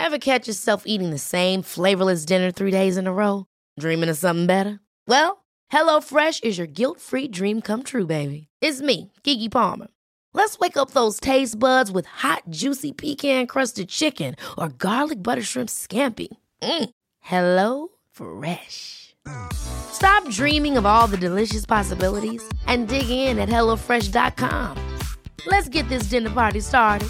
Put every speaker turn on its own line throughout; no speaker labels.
Ever catch yourself eating the same flavorless dinner 3 days in a row? Dreaming of something better? Well, HelloFresh is your guilt-free dream come true, baby. It's me, Keke Palmer. Let's wake up those taste buds with hot, juicy pecan-crusted chicken or garlic butter shrimp scampi. Hello Fresh. Stop dreaming of all the delicious possibilities and dig in at HelloFresh.com. Let's get this dinner party started.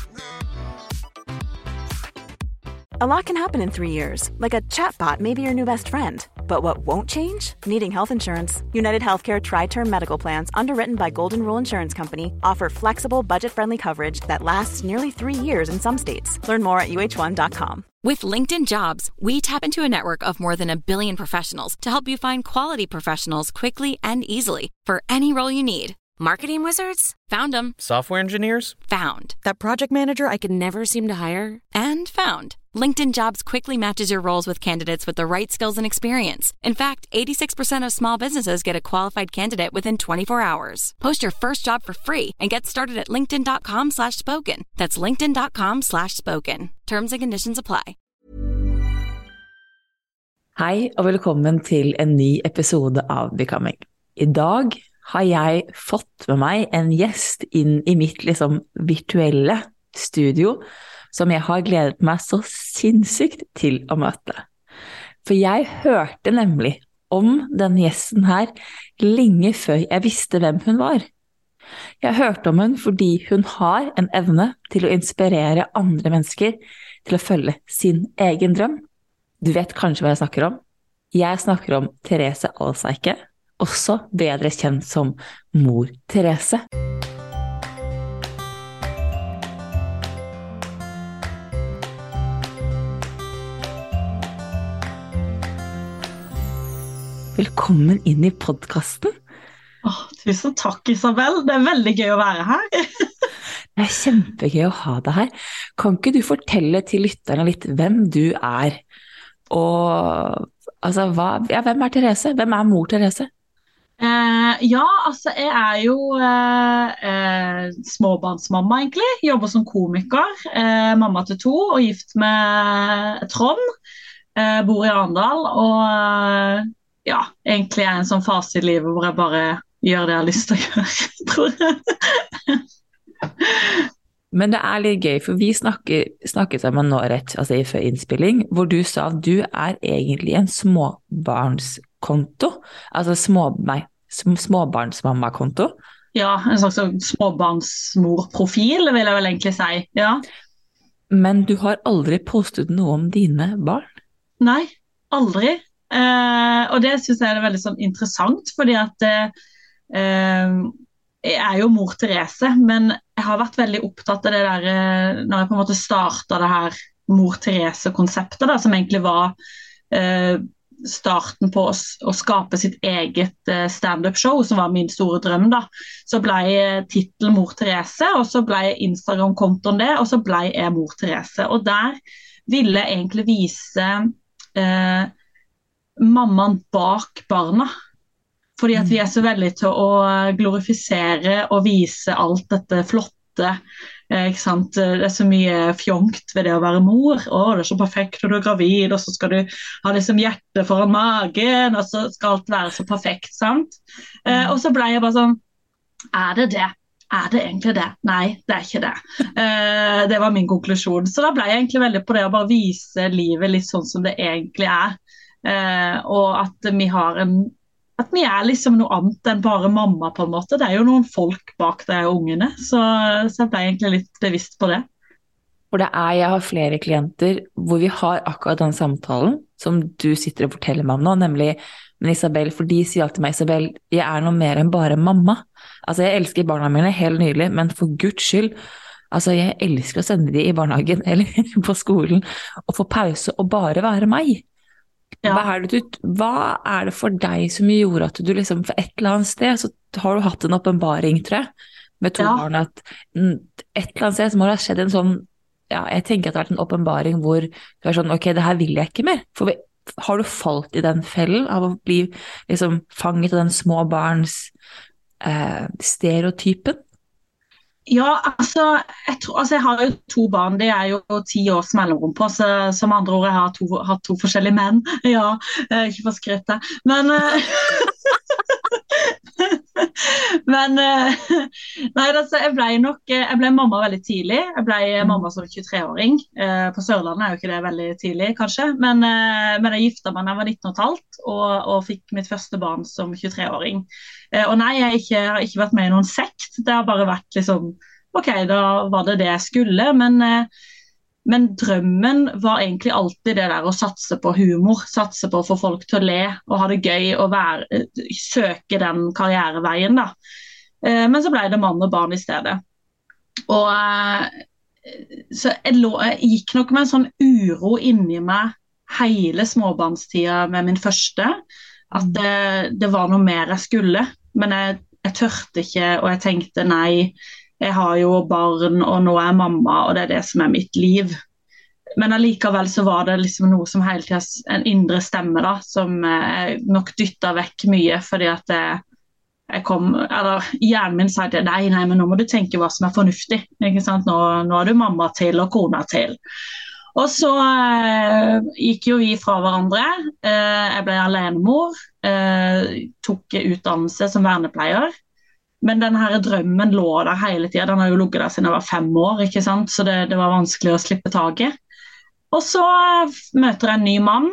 A lot can happen in 3 years, like a chatbot may be your new best friend. But what won't change? Needing health insurance. United Healthcare Tri-Term Medical Plans, underwritten by Golden Rule Insurance Company, offer flexible, budget-friendly coverage that lasts nearly 3 years in some states. Learn more at uh1.com.
With LinkedIn Jobs, we tap into a network of more than 1 billion professionals to help you find quality professionals quickly and easily for any role you need. Marketing wizards? Found them.
Software engineers?
Found. That project manager I could never seem to hire? And found. LinkedIn Jobs quickly matches your roles with candidates with the right skills and experience. In fact, 86% of small businesses get a qualified candidate within 24 hours. Post your first job for free and get started at linkedin.com/spoken. That's linkedin.com/spoken. Terms and conditions apply.
Hei og velkommen til en ny episode av Becoming. I dag har jeg fått med meg en gjest inn i mitt virtuelle studio, som jeg har gledet meg så sinnssykt til å møte. For jeg hørte nemlig om denne gjesten her lenge før jeg visste hvem hun var. Jeg hørte om hun fordi hun har en evne til å inspirere andre mennesker til å følge sin egen drøm. Du vet kanskje hva jeg snakker om? Jeg snakker om Therese Alsaike, også bedre kjent som Mor Therese. Velkommen inn i podcasten.
Tusen takk, Isabel. Det veldig gøy å være her.
Det kjempegøy å ha deg her. Kan ikke du fortelle til lytterne litt hvem du og altså, hvem Therese? Hvem Mor Therese?
Jeg jo småbarnsmamma egentlig. Jobber som komiker, mamma til 2 og gift med Trond. Bor i Arendal og egentlig en sånn fase i livet hvor jeg bare gjør det jeg har lyst til å gjøre, tror jeg.
Men det litt gøy, for vi snakket sammen nå rett, altså i før innspilling, hvor du sa at du egentlig en småbarnskonto, altså småbarnsmammakonto.
Ja, en slags småbarnsmorprofil, vil jeg vel egentlig si, ja.
Men du har aldri postet noe om dine barn?
Nei, aldri. Og det synes jeg veldig sånn interessant, fordi at jeg jo Mor Therese, men jeg har vært veldig opptatt av det der, når jeg på en måte startet det her Mor Therese-konseptet da, som egentlig var starten på å skape sitt eget stand-up-show, som var min store drøm da. Så ble titelen Mor Therese, og så ble Instagram-kontoen det, og så ble jeg Mor Therese. Og der ville jeg egentlig vise mammaen bak barna, fordi at vi så veldig til å glorifisere og vise alt dette flotte, ikke sant? Det så mye fjongt ved det å være mor, det så perfekt når du gravid, og så skal du ha hjerte foran magen, og så skal alt være så perfekt, sant? Og så ble jeg bare sånn, det det? Det egentlig det? Nei, det ikke det. Det var min konklusjon. Så da ble jeg egentlig veldig på det å bare vise livet litt sånn som det egentlig og at vi har at vi liksom noe annet enn bare mamma på en måte. Det jo noen folk bak de ungene, så jeg ble egentlig litt bevisst på det.
For jeg har flere klienter hvor vi har akkurat den samtalen som du sitter og forteller meg om nå, nemlig med Isabel, for de sier alltid meg, Isabel, jeg noe mer enn bare mamma. Altså, jeg elsker barna mine helt nydelig, men for Guds skyld, altså, jeg elsker å sende de i barnehagen eller på skolen og få pause og bare være meg. Ja. Hva det for deg som gjorde at du liksom, for et eller annet sted, så har du hatt en åpenbaring, tror jeg, med 2 barn, at et eller annet sted så må det ha skjedd en sånn, jeg tenker at det har vært en åpenbaring hvor du sånn, ok, det her vil jeg ikke mer. For har du falt i den fellen av å bli liksom fanget av den småbarns stereotypen?
Ja, altså, jeg har jo to barn, det er jo 10 års mellomrom på, så som andre ord, jeg har to forskjellige menn. Ja, ikke for skryte. Men, men nei, altså, jeg ble mamma veldig tidlig. Jeg ble mamma som 23-åring. På Sørlandet er jo ikke det veldig tidlig, kanskje. Men jeg gifta meg da jeg var 19 og et halvt, og fikk mitt første barn som 23-åring. Og nei, jeg har ikke vært med i noen sekt. Det har bare vært liksom, ok, da var det jeg skulle, men drømmen var egentlig alltid det der å satse på humor, satse på å få folk til å le og ha det gøy og søke den karriereveien da. Men så ble det mann og barn i stedet. Og så jeg gikk nok med en sånn uro inni meg hele småbarnstida med min første, at det var noe mer jeg skulle, men jeg tørte ikke, og jeg tenkte nei, jeg har jo barn, og nå er jeg mamma, og det er det som er mitt liv. Men allikevel så var det liksom noe som hele tiden, en indre stemme da, som jeg nok dyttet vekk mye, fordi at hjernen min sa at nei, men nå må du tenke hva som er fornuftig, ikke sant? Nå er du mamma til og kona til. Og så gikk jo vi fra hverandre, jeg ble alenemor, tok utdannelse som vernepleier, men denne drømmen lå der hele tiden, den har jo ligget der siden jeg var 5 år, ikke sant? Så det var vanskelig å slippe taget. Og så møter jeg en ny mann,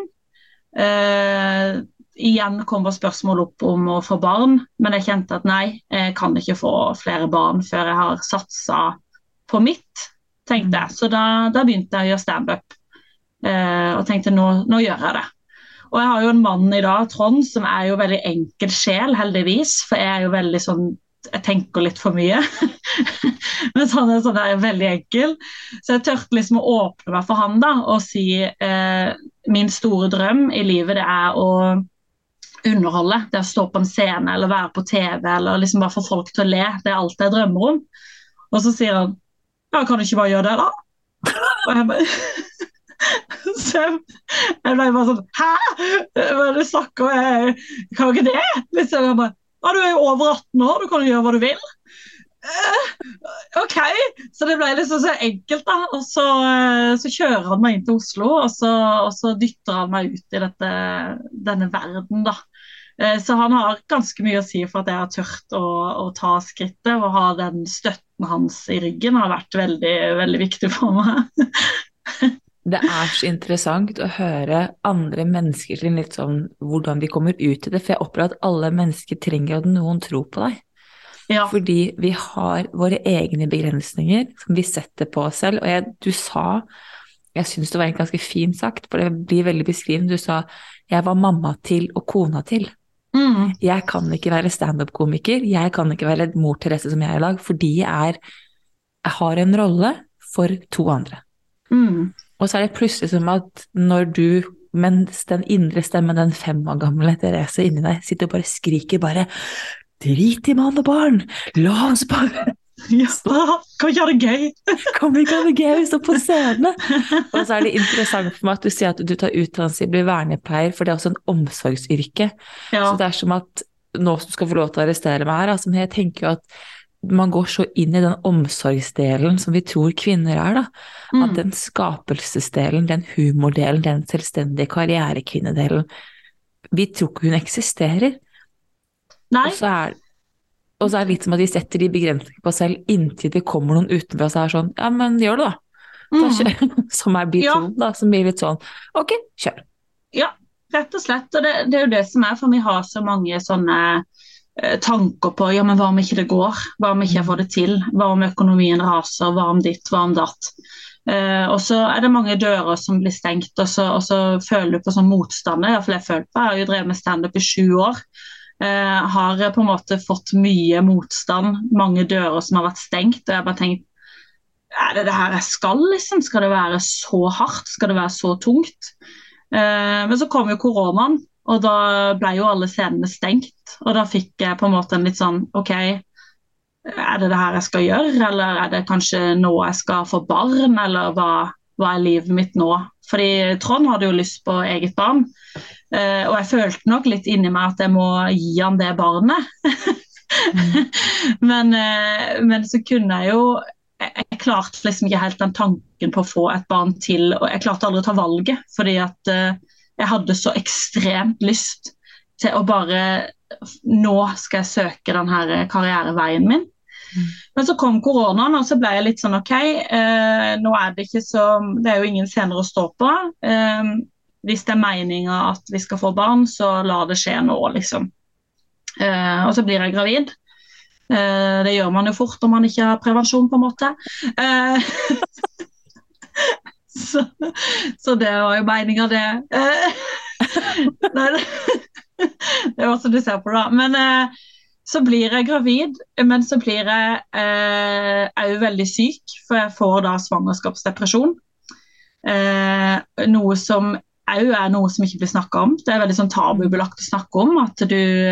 igjen kommer spørsmål opp om å få barn, men jeg kjente at nei, jeg kan ikke få flere barn før jeg har satset på mitt, tenkte jeg. Så da begynte jeg å gjøre stand-up, og tenkte nå gjør jeg det. Og jeg har jo en mann i dag, Trond, som er jo veldig enkel sjel, heldigvis, for jeg er jo veldig sånn, jeg tenker litt for mye, men han er veldig enkel. Så jeg tørte liksom å åpne meg for han da, og si min store drøm i livet, det er å underholde, det er å stå på en scene, eller være på TV, eller liksom bare få folk til å le, det er alt jeg drømmer om. Og så sier han, ja, kan du ikke bare gjøre det da? Og jeg bare... Så jeg ble bare sånn, hæ? Hva er det du snakker om? Jeg kan jo ikke det. Liksom, jeg bare, ja, du er jo over 18 år, du kan jo gjøre hva du vil. Ok, så det ble liksom så enkelt da, og så kjører han meg inn til Oslo, og så dytter han meg ut i denne verden da. Så han har ganske mye å si for at jeg har tørt å ta skrittet, og ha den støtten hans i ryggen har vært veldig, veldig viktig for meg.
Det er så interessant å høre andre mennesker til litt sånn, hvordan de kommer ut i det, for jeg opplever at alle mennesker trenger at noen tror på deg. Ja. Fordi vi har våre egne begrensninger som vi setter på oss selv, og du sa, jeg synes det var en ganske fin sagt, for det blir veldig beskrivende, du sa, jeg var mamma til og kona til. Jeg kan ikke være stand-up-komiker, jeg kan ikke være mor Therese som jeg er i lag, fordi jeg har en rolle for 2 andre. Og så er det plutselig som at når du, mens den indre stemmen, den 5 år gamle Therese inni deg, sitter og bare skriker bare, drit i mann og barn, la oss bare...
Ja, kan vi ikke ha det gøy?
Kan vi ikke ha det gøy, stå på scene? Og så er det interessant for meg at du sier at du tar utdannelse, blir vernepleier, for det er også en omsorgsyrke. Ja. Så det er som at, nå som skal få lov til å arrestere meg her, altså, men jeg tenker jo at man går så inn i den omsorgsdelen som vi tror kvinner er da, at den skapelsesdelen, den humordelen, den selvstendige karrierekvinnedelen, vi tror ikke hun eksisterer. Nei. Og så er det litt som at vi setter de begrensninger på selv inntil det kommer noen utenfor og så er sånn, ja, men gjør det da. Som er bit 2 da, som blir litt sånn, ok, kjør.
Ja, rett og slett, og det er jo det som er, for vi har så mange sånne tanker på, ja, men hva om ikke det går? Hva om ikke jeg får det til? Hva om økonomien raser? Hva om ditt? Hva om datt? Og så er det mange dører som blir stengt, og så føler du på sånn motstand. I hvert fall jeg har jo drevet med stand-up i 7 år. Har på en måte fått mye motstand, mange dører som har vært stengt, og jeg har bare tenkt, er det her jeg skal liksom? Skal det være så hardt? Skal det være så tungt? Men så kom jo koronaen, og da ble jo alle scenene stengt, og da fikk jeg på en måte en litt sånn, ok, er det her jeg skal gjøre, eller er det kanskje nå jeg skal få barn, eller hva er livet mitt nå? Fordi Trond hadde jo lyst på eget barn, og jeg følte nok litt inni meg at jeg må gi han det barnet. Men så kunne jeg jo jeg klarte liksom ikke helt den tanken på å få et barn til, og jeg klarte aldri å ta valget, fordi at jeg hadde så ekstremt lyst til å bare, nå skal jeg søke den her karriereveien min. Men så kom koronaen, og så ble jeg litt sånn, ok, nå det ikke så, det jo ingen scener å stå på. Hvis det meningen at vi skal få barn, så la det skje nå, liksom. Og så blir jeg gravid. Det gjør man jo fort når man ikke har prevensjon på en måte. Så det var jo meningen det. Nei, det var som du ser på da. Men så blir jeg gravid, men så blir jeg jo veldig syk, for jeg får da svangerskapsdepresjon. Noe som jo noe som ikke blir snakket om. Det veldig sånn tabubelagt å snakke om, at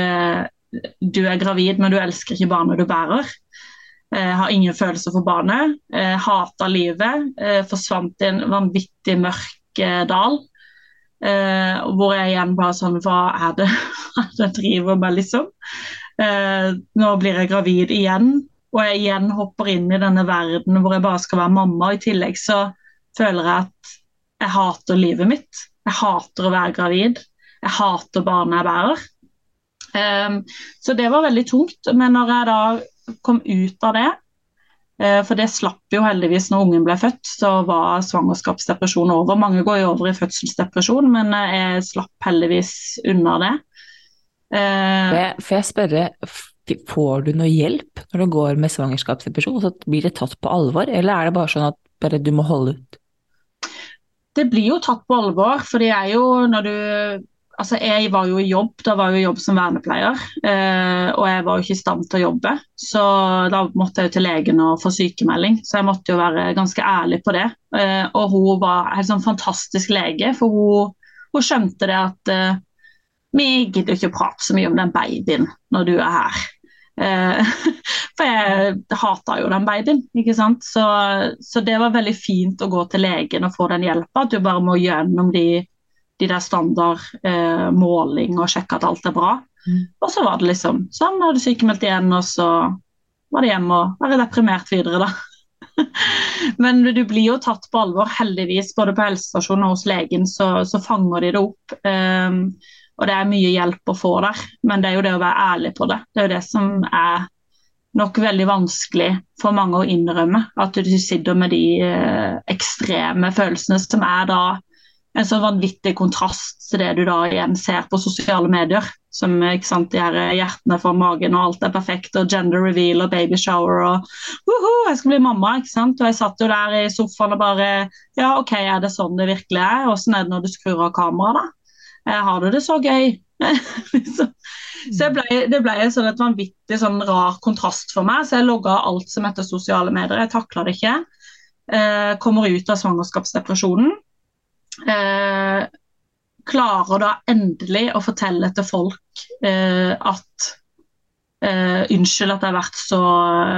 du gravid, men du elsker ikke barnet du bærer. Har ingen følelser for barnet. Hater livet. Forsvant i en vanvittig mørk dal. Hvor jeg igjen bare sånn, hva det jeg driver med, liksom? Nå blir jeg gravid igjen, og jeg igjen hopper inn i denne verden hvor jeg bare skal være mamma. I tillegg så føler jeg at jeg hater livet mitt. Jeg hater å være gravid. Jeg hater barnet jeg bærer. Så det var veldig tungt, men når jeg da kom ut av det, for det slapp jo heldigvis når ungen ble født, så var svangerskapsdepresjon over. Mange går jo over i fødselsdepresjon, men jeg slapp heldigvis unna det.
For jeg spørre, får du noe hjelp når du går med svangerskapsdepresjon? Så blir det tatt på alvor, eller det bare sånn at bare du må holde ut?
Det blir jo tatt på alvor, for det jo når du... Altså, jeg var jo i jobb, da var jeg i jobb som vernepleier, og jeg var jo ikke i stand til å jobbe, så da måtte jeg jo til legen og få sykemelding, så jeg måtte jo være ganske ærlig på det. Og hun var en sånn fantastisk lege, for hun skjønte det at vi gidder ikke å prate så mye om den babyen når du her. For jeg hater jo den babyen, ikke sant? Så det var veldig fint å gå til legen og få den hjelpen, at du bare må gjennom de der standard måling og sjekke at alt bra. Og så var det liksom sånn, hadde sykemeldt igjen, og så var det hjemme og være deprimert videre da. Men du blir jo tatt på alvor, heldigvis, både på helsestasjonen og hos legen, så fanger de det opp. Og det mye hjelp å få der, men det jo det å være ærlig på det. Det jo det som nok veldig vanskelig for mange å innrømme, at du sitter med de ekstreme følelsene som da en sånn vanvittig kontrast til det du da igjen ser på sosiale medier, som ikke sant, de her hjertene for magen, og alt perfekt, og gender reveal, og baby shower, og jeg skal bli mamma, ikke sant? Og jeg satt jo der i sofaen og bare, ja, ok, det sånn det virkelig Hvordan det når du skrur av kamera da? Har du det så gøy? Så det ble sånn et vanvittig sånn rar kontrast for meg, så jeg logget alt som heter sosiale medier, jeg taklet det ikke, kommer ut av svangerskapsdepresjonen, klarer da endelig å fortelle til folk at unnskyld at jeg har vært så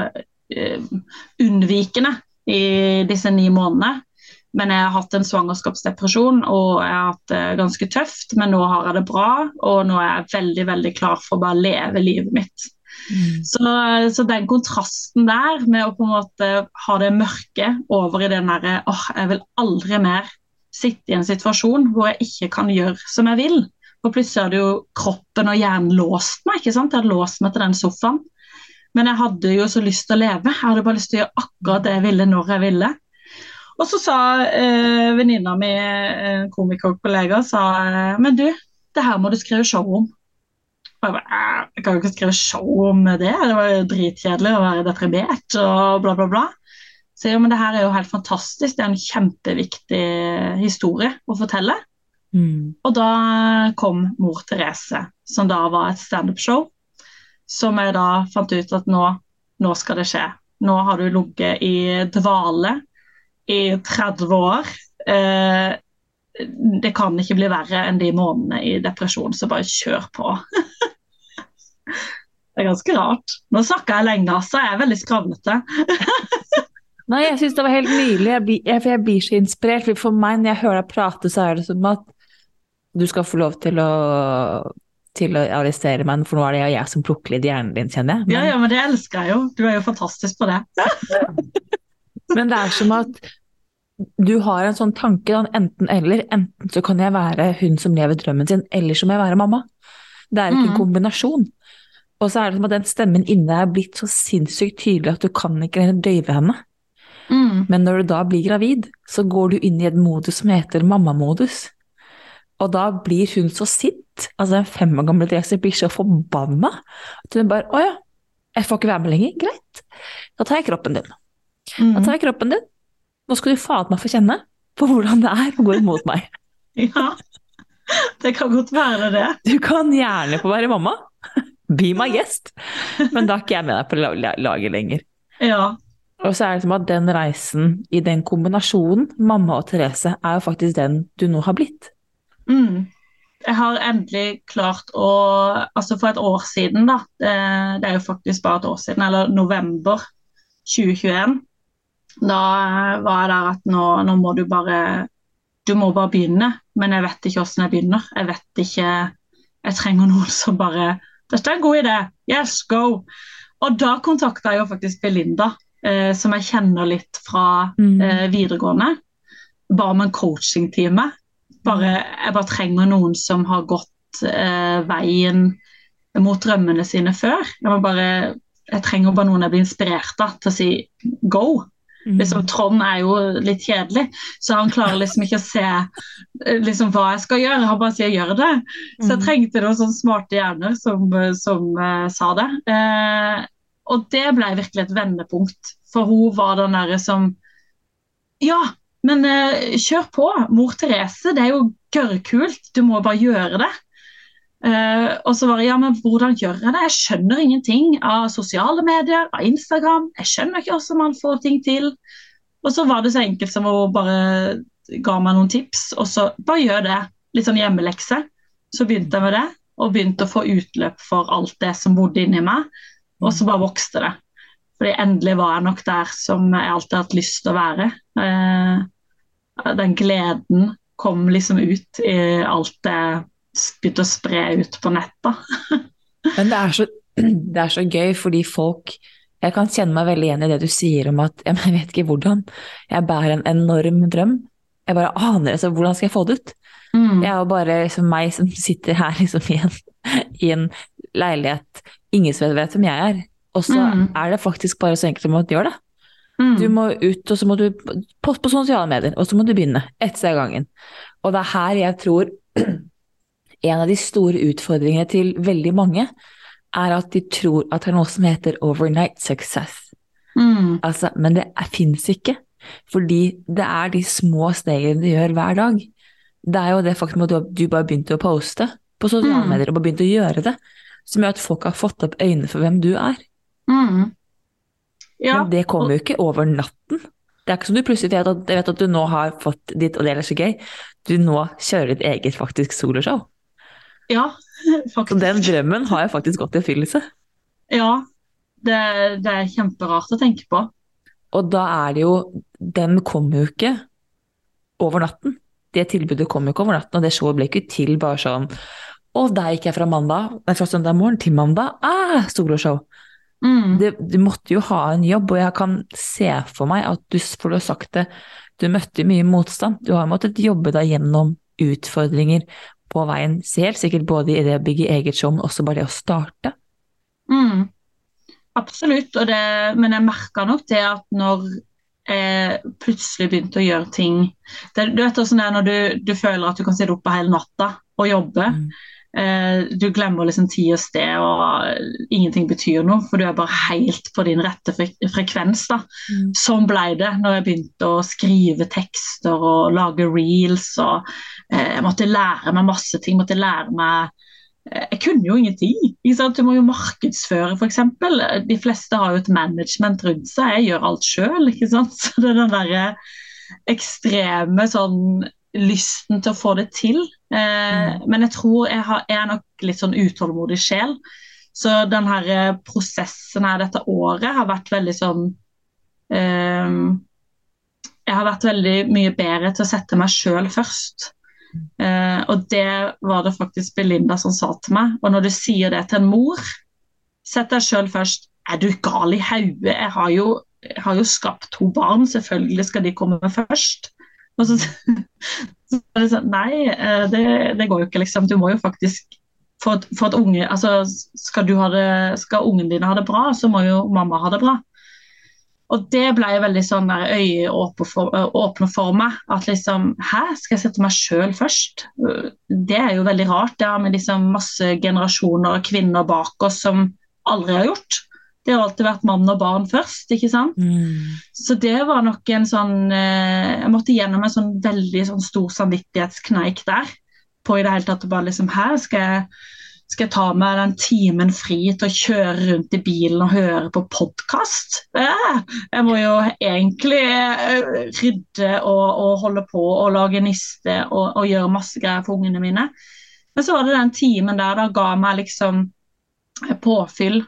unnvikende i disse 9 månedene, men jeg har hatt en svangerskapsdepresjon og jeg har hatt det ganske tøft, men nå har jeg det bra, og nå jeg veldig, veldig klar for å bare leve livet mitt. Så den kontrasten der med å på en måte ha det mørke over i den der, jeg vil aldri mer sitte i en situasjon hvor jeg ikke kan gjøre som jeg vil. For plutselig hadde jo kroppen og hjernen låst meg, ikke sant? Jeg hadde låst meg til den sofaen. Men jeg hadde jo så lyst til å leve. Jeg hadde bare lyst til å gjøre akkurat det jeg ville når jeg ville. Og så sa venninna mi, komikerkollega, sa, men du, det her må du skrive show om. Og jeg bare, jeg kan jo ikke skrive show om det. Det var jo dritkjedelig å være deprimert og bla bla bla. Så jo, men det her jo helt fantastisk, det en kjempeviktig historie å fortelle. Og da kom Mor Therese, som da var et stand-up show, som jeg da fant ut at nå skal det skje. Nå har du ligget i dvale i 30 år. Det kan ikke bli verre enn de månedene i depresjon, så bare kjør på. Det ganske rart. Nå snakker jeg lenge, så jeg veldig skravlete.
Nei, jeg synes det var helt nydelig, jeg blir så inspirert, for meg når jeg hører deg prate, så det som at du skal få lov til å til å arrestere meg, for nå er det jeg som plukker litt hjernen din, kjenner jeg.
Ja, men det elsker jeg jo. Du jo fantastisk på det.
Men det som at du har en sånn tanke, da, enten så kan jeg være hun som lever drømmen sin, eller så må jeg være mamma. Det ikke en kombinasjon. Og så det som at den stemmen inne blitt så sinnssykt tydelig at du kan ikke døyve henne. Men når du da blir gravid, så går du inn i en modus som heter mammamodus. Og da blir hun så sint, altså en 5 år gammel Therese blir så forbanna, at hun bare, åja, jeg får ikke være med lenger, greit. Da tar jeg kroppen din. Nå skal du faen meg få kjenne på hvordan det å gå imot meg.
Ja, det kan godt være det.
Du kan gjerne få være mamma, be my guest, men da ikke jeg med deg på laget lenger.
Ja.
Og så det som at den reisen i den kombinasjonen, mamma og Therese, jo faktisk den du nå har blitt.
Jeg har endelig klart å, altså for et år siden da, det jo faktisk bare et år siden, eller november 2021, da var jeg der at nå må du må bare begynne, men jeg vet ikke hvordan jeg begynner. Jeg vet ikke, jeg trenger noen som bare, dette en god idé, yes, go! Og da kontaktet jeg jo faktisk Belinda, som jeg kjenner litt fra videregående, bare med en coaching-time. Jeg bare trenger noen som har gått veien mot drømmene sine før. Jeg trenger bare noen jeg blir inspirert av til å si go. Liksom, Trond jo litt kjedelig, så han klarer liksom ikke å se liksom, hva jeg skal gjøre. Han bare sier gjør det. Så jeg trengte noen sånne smarte hjerner som sa det. Og det ble virkelig et vendepunkt, for hun var den der som ja, men kjør på, mor Therese, det jo gørrkult, du må bare gjøre det. Og så var det, ja, men hvordan gjør jeg det? Jeg skjønner ingenting av sosiale medier, av Instagram, jeg skjønner ikke hvordan man får ting til. Og så var det så enkelt som hun bare ga meg noen tips, og så bare gjør det, litt sånn hjemmelekse. Så begynte jeg med det, og begynte å få utløp for alt det som bodde inni meg, og så bare vokste det. Fordi endelig var jeg nok der som jeg alltid har hatt lyst til å være. Den gleden kom liksom ut i alt det begynte å spre ut på nettet.
Men det så gøy, fordi folk, jeg kan kjenne meg veldig igjen i det du sier om at, jeg vet ikke hvordan, jeg bærer en enorm drøm, jeg bare aner, altså, hvordan skal jeg få det ut? Jeg jo bare liksom meg som sitter her liksom i en leilighet, ingen som vet hvem jeg og så det faktisk bare så enkelt som at gjør det. Du må ut, og så må du på sosiale medier, og så må du begynne, ett sted av gangen. Og det her jeg tror en av de store utfordringene til veldig mange at de tror at det noe som heter overnight success. Altså, men det finnes ikke, fordi det de små stegene du gjør hver dag. Det jo det faktum at du bare begynte å poste på sosiale medier, og bare begynte å gjøre det, som gjør at folk har fått opp øynene for hvem du
Ja.
Men det kommer jo ikke over natten. Det ikke som du plutselig vet at du nå har fått ditt, og det så gøy, du nå kjører ditt eget faktisk soloshow.
Ja, faktisk.
Så den drømmen har jo faktisk gått i fyllelse.
Ja, det kjemperart å tenke på.
Og da det jo, den kommer jo ikke over natten. Det tilbudet kommer jo ikke over natten, og det showet ble ikke til bare sånn, og der gikk jeg fra søndag morgen til mandag, soloshow. Du måtte jo ha en jobb, og jeg kan se for meg at for du har sagt det, du møtte mye motstand. Du har måttet jobbe deg gjennom utfordringer på veien selv, sikkert både i det å bygge eget show, men også bare det å starte.
Absolutt, men jeg merket nok det at når jeg plutselig begynte å gjøre ting, du vet hvordan det når du føler at du kan sitte oppe hele natta og jobbe, du glemmer liksom tid og sted, og ingenting betyr noe, for du bare helt på din rette frekvens da. Sånn ble det når jeg begynte å skrive tekster og lage reels, og jeg måtte lære meg masse ting, jeg kunne jo ingenting, du må jo markedsføre for eksempel, de fleste har jo et management rundt seg, jeg gjør alt selv, ikke sant, så det den der ekstreme sånn lysten til å få det til, men jeg tror jeg nok litt sånn utålmodig sjel, så den her prosessen her dette året har vært veldig sånn, jeg har vært veldig mye bedre til å sette meg selv først, Og det var det faktisk Belinda som sa til meg. Og når du sier det til en mor, sett deg selv først. Du gal i hodet? Jeg har jo skapt 2 barn, selvfølgelig skal de komme først. Og så er det sånn, nei, det går jo ikke liksom. Du må jo faktisk, for at unge, altså skal ungen din ha det bra, så må jo mamma ha det bra. Og det ble jo veldig sånn der øyeåpne for meg, at liksom, skal jeg sette meg selv først? Det er jo veldig rart, det har med liksom masse generasjoner av kvinner bak oss som aldri har gjort. Det har alltid vært mann og barn først, ikke sant? Så det var nok en sånn, jeg måtte gjennom en sånn veldig sånn stor samvittighetskneik der, på i det hele tatt å bare liksom, skal jeg ta meg den timen fri til å kjøre rundt i bilen og høre på podcast? Jeg må jo egentlig rydde og holde på og lage niste og gjøre masse greier for ungene mine. Men så var det den timen der, da ga meg liksom påfyll,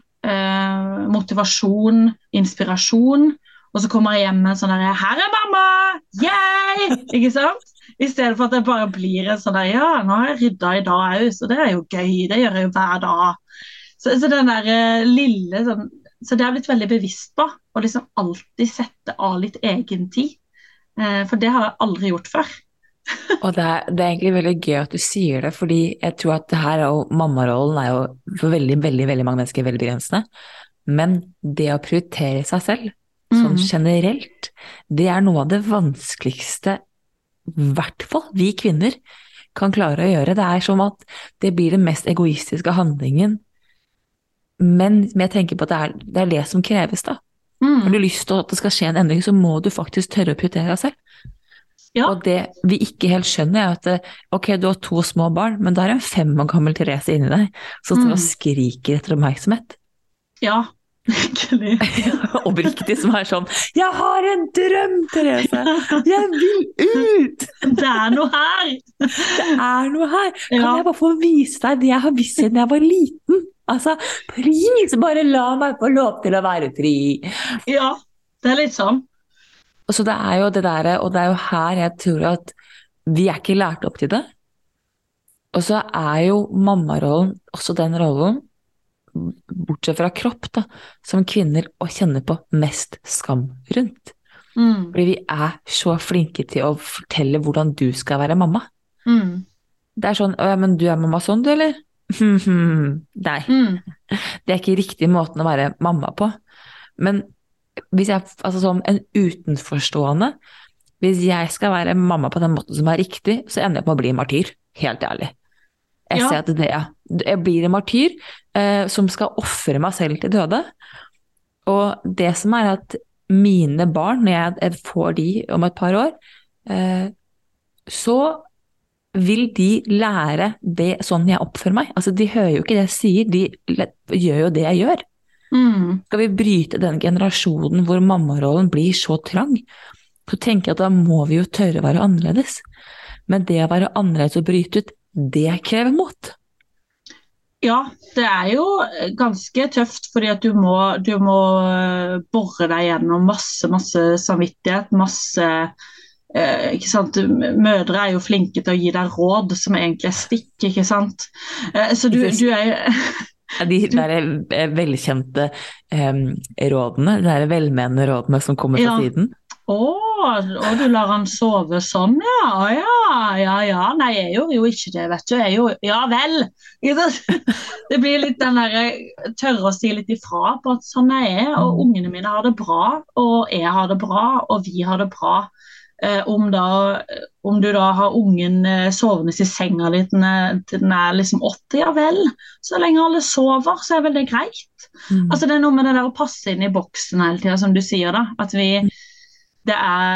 motivasjon, inspirasjon, og så kommer jeg hjem med en sånn der, her mamma, yay! Ikke sant? I stedet for at det bare blir en sånn der, nå har jeg ryddet i dag, så det er jo gøy, det gjør jeg jo hver dag. Så den der lille, sånn, så det har jeg blitt veldig bevisst på, å liksom alltid sette av litt egen tid, for det har jeg aldri gjort før.
Og det er egentlig veldig gøy at du sier det, fordi jeg tror at det her mammarollen er jo for veldig, veldig, veldig mange mennesker veldig begrensende, men det å prioritere seg selv, sånn generelt, det er noe av det vanskeligste, i hvert fall vi kvinner, kan klare å gjøre. Det er som at det blir den mest egoistiske handlingen, men jeg tenker på at det er det som kreves da. Har du lyst til at det skal skje en endring, så må du faktisk tørre å prioritere deg selv. Ja. Og det vi ikke helt skjønner er at ok, du har 2 små barn, men da er en 5 år gammel Therese inni deg, så skriker etter oppmerksomhet.
Ja, virkelig.
Oppriktig som er sånn, jeg har en drøm, Therese, jeg vil ut!
Det er noe her!
Kan jeg bare få vise deg det jeg har visst siden jeg var liten? Altså, please, bare la meg få lov til å være fri.
Ja, det er litt sånn.
Og så det er jo det der, og det er jo her jeg tror at vi er ikke lært opp til det. Og så er jo mammarollen også den rollen, bortsett fra kropp da, som kvinner å kjenne på mest skam rundt. Fordi vi er så flinke til å fortelle hvordan du skal være mamma. Det er sånn, men du er mamma sånn du, eller? Nei, det er ikke riktig måten å være mamma på. Men hvis jeg, altså som en utenforstående, hvis jeg skal være mamma på den måten som er riktig, så ender jeg på å bli en martyr, helt ærlig. Jeg ser at jeg blir en martyr som skal offre meg selv til døde. Og det som er at mine barn, når jeg får de om et par år, så vil de lære det sånn jeg oppfører meg. Altså de hører jo ikke det jeg sier, de gjør jo det jeg gjør. Skal vi bryte den generasjonen hvor mammarollen blir så trang, så tenker jeg at da må vi jo tørre å være annerledes. Men det å være annerledes og bryte ut, det krever mot.
Ja, det er jo ganske tøft, fordi at du må borre deg gjennom masse samvittighet, masse, ikke sant, mødre er jo flinke til å gi deg råd som egentlig er stikk, ikke sant? Så du er
de der velkjente rådene, de der velmenende rådene som kommer fra siden.
Og du lar han sove sånn, ja. Nei, jeg gjør jo ikke det, vet du. Ja vel. Det blir litt den der tørre å si litt ifra på at sånn jeg er, og ungene mine har det bra, og jeg har det bra, og vi har det bra. Om du da har ungen sovende i senga litt til den er liksom 80, ja vel, så lenge alle sover, så er vel det greit. Altså det er noe med det der å passe inn i boksen hele tiden, som du sier da, at det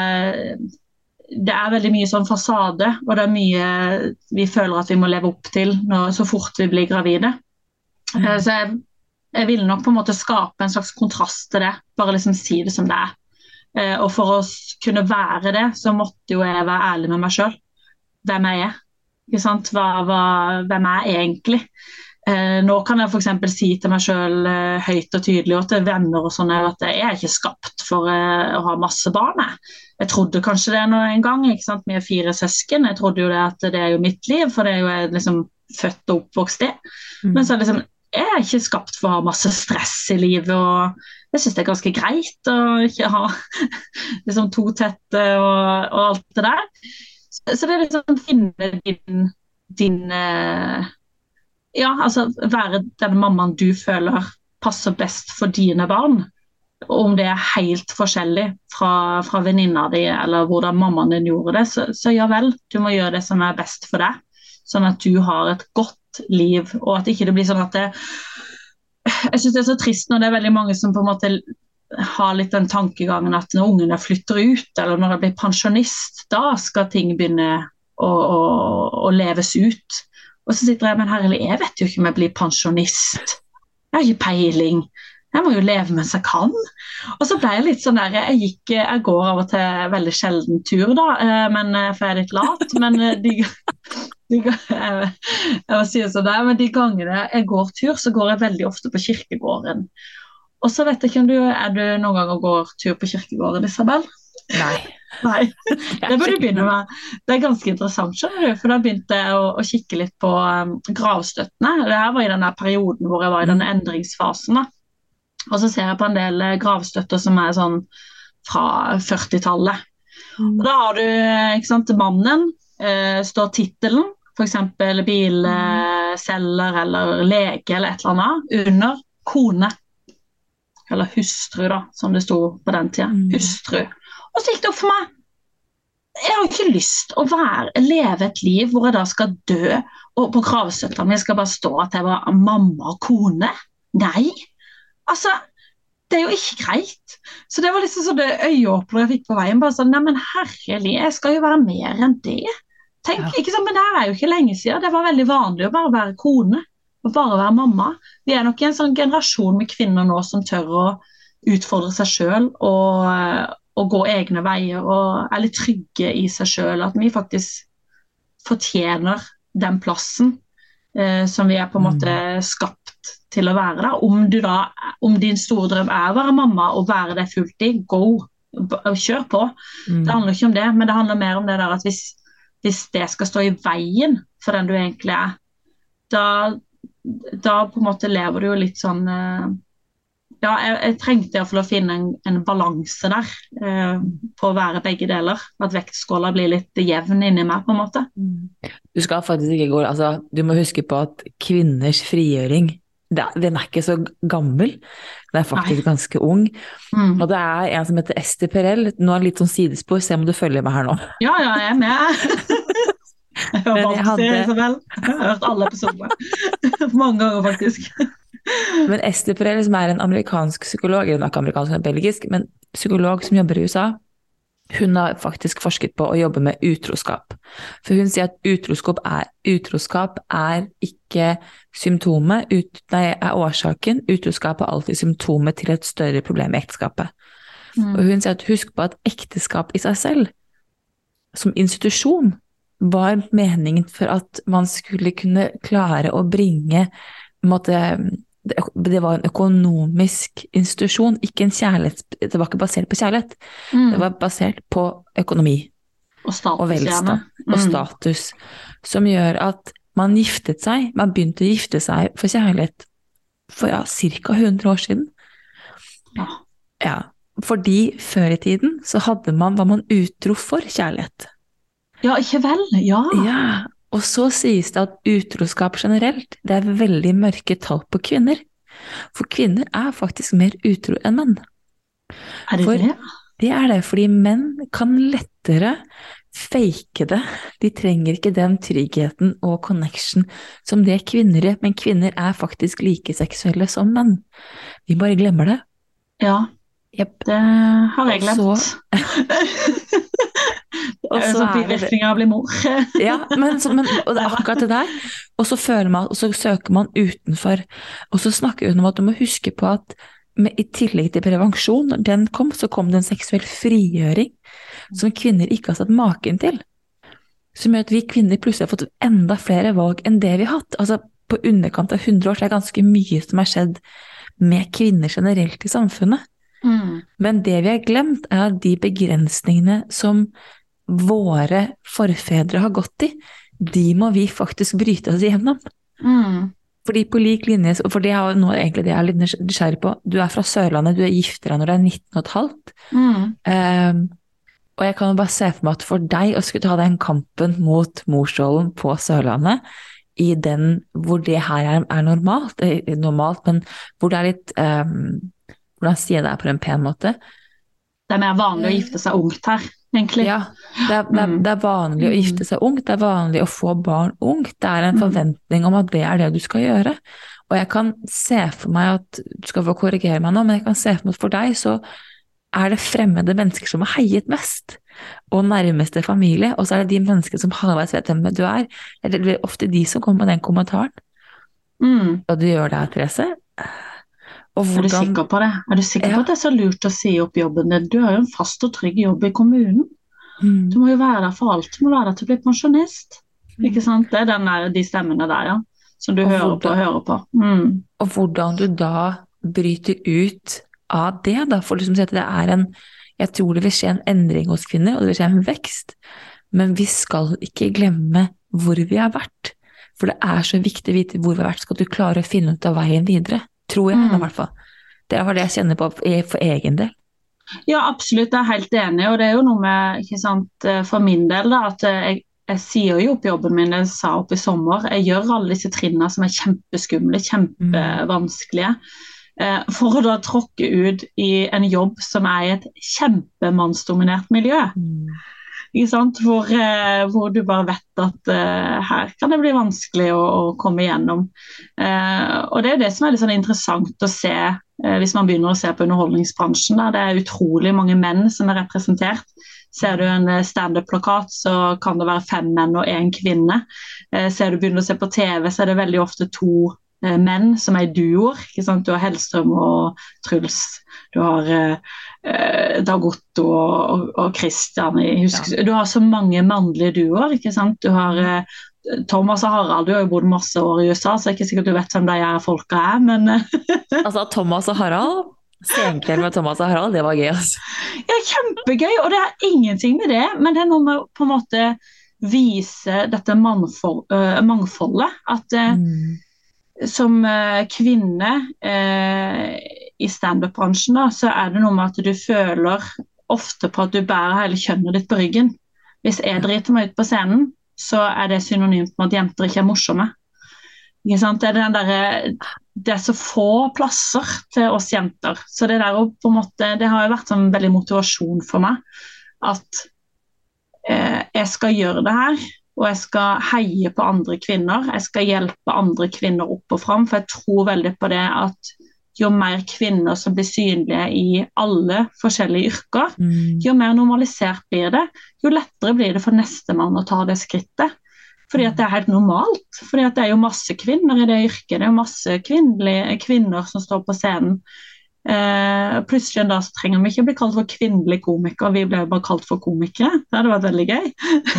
er veldig mye sånn fasade, og det er mye vi føler at vi må leve opp til så fort vi blir gravide. Så jeg vil nok på en måte skape en slags kontrast til det, bare liksom si det som det er. Og for å kunne være det, så måtte jo jeg være ærlig med meg selv. Hvem er jeg? Ikke sant? Hvem er jeg egentlig? Nå kan jeg for eksempel si til meg selv høyt og tydelig, og til venner og sånn, at jeg er ikke skapt for å ha masse barn. Jeg trodde kanskje det en gang, ikke sant? Vi er 4 søsken, jeg trodde jo det at det er jo mitt liv, for det er jo jeg liksom født og oppvokst i. Men så liksom, jeg er ikke skapt for å ha masse stress i livet, og jeg synes det er ganske greit å ikke ha liksom 2 tette og alt det der. Så det er liksom finne din ja, altså være den mammaen du føler passer best for dine barn, om det er helt forskjellig fra venninna di, eller hvordan mammaen din gjorde det, så ja vel, du må gjøre det som er best for deg, sånn at du har et godt liv, og at ikke det blir sånn at jeg synes det er så trist når det er veldig mange som på en måte har litt den tankegangen at når ungene flytter ut, eller når jeg blir pensjonist, da skal ting begynne å leves ut. Og så sitter jeg, men herlig, jeg vet jo ikke om jeg blir pensjonist. Jeg har ikke peiling. Jeg må jo leve mens jeg kan. Og så ble jeg litt sånn der, jeg går av og til veldig sjelden tur da, men, for jeg er litt lat, men jeg må si det sånn der, men de gangene jeg går tur, så går jeg veldig ofte på kirkegården. Og så vet jeg ikke om er du noen gang og går tur på kirkegården, Isabel? Nei, det bør du begynne med. Det er ganske interessant, skjønner du, for da begynte jeg å kikke litt på gravstøttene. Det her var i denne perioden hvor jeg var i denne endringsfasen da. Og så ser jeg på en del gravstøtter som er sånn fra 40-tallet. Og da har du, ikke sant, mannen, står titelen, for eksempel bilselger eller lege eller et eller annet, under kone. Eller hustru da, som det stod på den tiden. Hustru. Og så gikk det opp for meg. Jeg har ikke lyst å leve et liv hvor jeg da skal dø, og på gravstøtta mi skal bare stå at jeg var mamma og kone. Nei, altså, det er jo ikke greit. Så det var liksom sånn det øyeåpner jeg fikk på veien, bare sånn, nei, men herlig, jeg skal jo være mer enn det. Tenk, ikke sant, men det her er jo ikke lenge siden. Det var veldig vanlig å bare være kone, og bare være mamma. Vi er nok i en sånn generasjon med kvinner nå som tør å utfordre seg selv, og gå egne veier, og er litt trygge i seg selv, at vi faktisk fortjener den plassen som vi er på en måte skapt til å være da. Om din store drøm er å være mamma og være det fullt i, kjør på. Det handler ikke om det, men det handler mer om det der at hvis det skal stå i veien for den du egentlig er, da på en måte lever du jo litt sånn ja, jeg trengte i hvert fall å finne en balanse der på å være begge deler, at vektskåla blir litt jevn inni meg på en måte.
Du skal faktisk ikke gå, altså du må huske på at kvinners frigjøring, den er ikke så gammel, den er faktisk ganske ung, og det er en som heter Ester Perel, nå er det litt sånn sidespor, se om du følger med her nå.
Ja, jeg er med. Jeg har hørt alle episodene, mange ganger faktisk.
Men Ester Perel, som er en amerikansk psykolog, eller ikke amerikansk, men belgisk, men psykolog som jobber i USA, hun har faktisk forsket på å jobbe med utroskap. For hun sier at utroskap er ikke symptomet, er årsaken. Utroskap er alltid symptomet til et større problem i ekteskapet. Og hun sier at husk på at ekteskap i seg selv, som institusjon, var meningen for at man skulle kunne klare å bringe det var en økonomisk institusjon, ikke en kjærlighet, det var ikke basert på kjærlighet, det var basert på økonomi og velstand og status, som gjør at man begynte å gifte seg for kjærlighet for cirka 100 år siden. Ja, fordi før i tiden så var man utro for kjærlighet.
Ja, ikke vel, ja.
Ja, og så sies det at utroskap generelt, det er veldig mørke tall på kvinner. For kvinner er faktisk mer utro enn menn.
Er det det?
Det er det, fordi menn kan lettere fake det. De trenger ikke den tryggheten og connection som det kvinner er, men kvinner er faktisk like seksuelle som menn. Vi bare glemmer det.
Ja, det har jeg glemt. Og så bivirkninger blir mor.
Ja, men og det er akkurat det der. Og så søker man utenfor. Og så snakker hun om at du må huske på at i tillegg til prevensjon, når den kom, så kom det en seksuell frigjøring som kvinner ikke har satt maken til. Som gjør at vi kvinner plutselig har fått enda flere valg enn det vi har hatt. Altså, på underkant av 100 år, så det ganske mye som har skjedd med kvinner generelt i samfunnet. Men det vi har glemt at de begrensningene som våre forfedre har gått i, de må vi faktisk bryte oss igjennom. Fordi på lik linje, for det er noe egentlig det jeg er litt nysgjerrig på, du er fra Sørlandet, du er gifter deg når du er 19 og et halvt, og jeg kan jo bare se for meg at for deg å skulle ta den kampen mot morsrollen på Sørlandet, i den hvor det her er normalt, men hvor det er litt, hvordan sier jeg det på en pen måte?
Det er mer vanlig å gifte seg ungt her, egentlig.
Ja, det er vanlig å gifte seg ungt, det er vanlig å få barn ungt, det er en forventning om at det er det du skal gjøre. Og jeg kan se for meg at, du skal få korrigere meg nå, men jeg kan se for meg at for deg så er det fremmede mennesker som har heiet mest, og nærmeste familie, og så er det de mennesker som halvveis vet hvem du er. Det blir ofte de som kommer med den kommentaren. Og du gjør det, Therese.
Er du sikker på det? Er du sikker på at det er så lurt å si opp jobben din? Du har jo en fast og trygg jobb i kommunen. Du må jo være der for alt. Du må være der til å bli pensjonist. Ikke sant? Det er de stemmene der, ja, som du hører på.
Og hvordan du da bryter ut av det, da, for liksom å si at det er jeg tror det vil skje en endring hos kvinner, og det vil skje en vekst, men vi skal ikke glemme hvor vi har vært, for det er så viktig å vite hvor vi har vært, skal du klare å finne ut av veien videre, tror jeg i hvert fall. Det er det jeg kjenner på for egen del.
Ja, absolutt, jeg er helt enig, og det er jo noe med, ikke sant, for min del da, at jeg sier jo opp jobben min, jeg sa opp i sommer, jeg gjør alle disse trinnene som er kjempeskumle, kjempevanskelige, for å da tråkke ut i en jobb som er i et kjempemannsdominert miljø. Ikke sant? Hvor du bare vet at her kan det bli vanskelig å komme igjennom. Og det er det som er litt sånn interessant å se, hvis man begynner å se på underholdningsbransjen. Det er utrolig mange menn som er representert. Ser du en stand-up-plakat, så kan det være 5 menn og 1 kvinne. Ser du begynner å se på TV, så er det veldig ofte 2 menn som er duoer, ikke sant? Du har Hellstrøm og Truls, du har Dag Otto og Christian, du har så mange mannlige duoer, ikke sant? Du har Thomas og Harald, du har jo bodd masse år i USA, så det er ikke sikkert du vet hvem de her folka er, men
altså Thomas og Harald, senkveld med Thomas og Harald, det var gøy, altså.
Ja, kjempegøy, og det er ingenting med det, men det er noe med på en måte vise dette mangfoldet, at som kvinne i stand-up-bransjen da, så er det noe med at du føler ofte på at du bærer hele kjønnet ditt på ryggen. Hvis jeg driter meg ut på scenen, så er det synonymt med at jenter ikke er morsomme. Ikke sant? Det er så få plasser til oss jenter, så det der på en måte, det har jo vært en veldig motivasjon for meg, at jeg skal gjøre det her, og jeg skal heie på andre kvinner, jeg skal hjelpe andre kvinner opp og frem, for jeg tror veldig på det at jo mer kvinner som blir synlige i alle forskjellige yrker, jo mer normalisert blir det, jo lettere blir det for neste mann å ta det skrittet. Fordi at det er helt normalt, fordi at det er jo masse kvinner i det yrket, det er jo masse kvinner som står på scenen. Plutselig en dag så trenger vi ikke bli kalt for kvinnelig komiker, vi ble bare kalt for komikere, det hadde vært veldig gøy.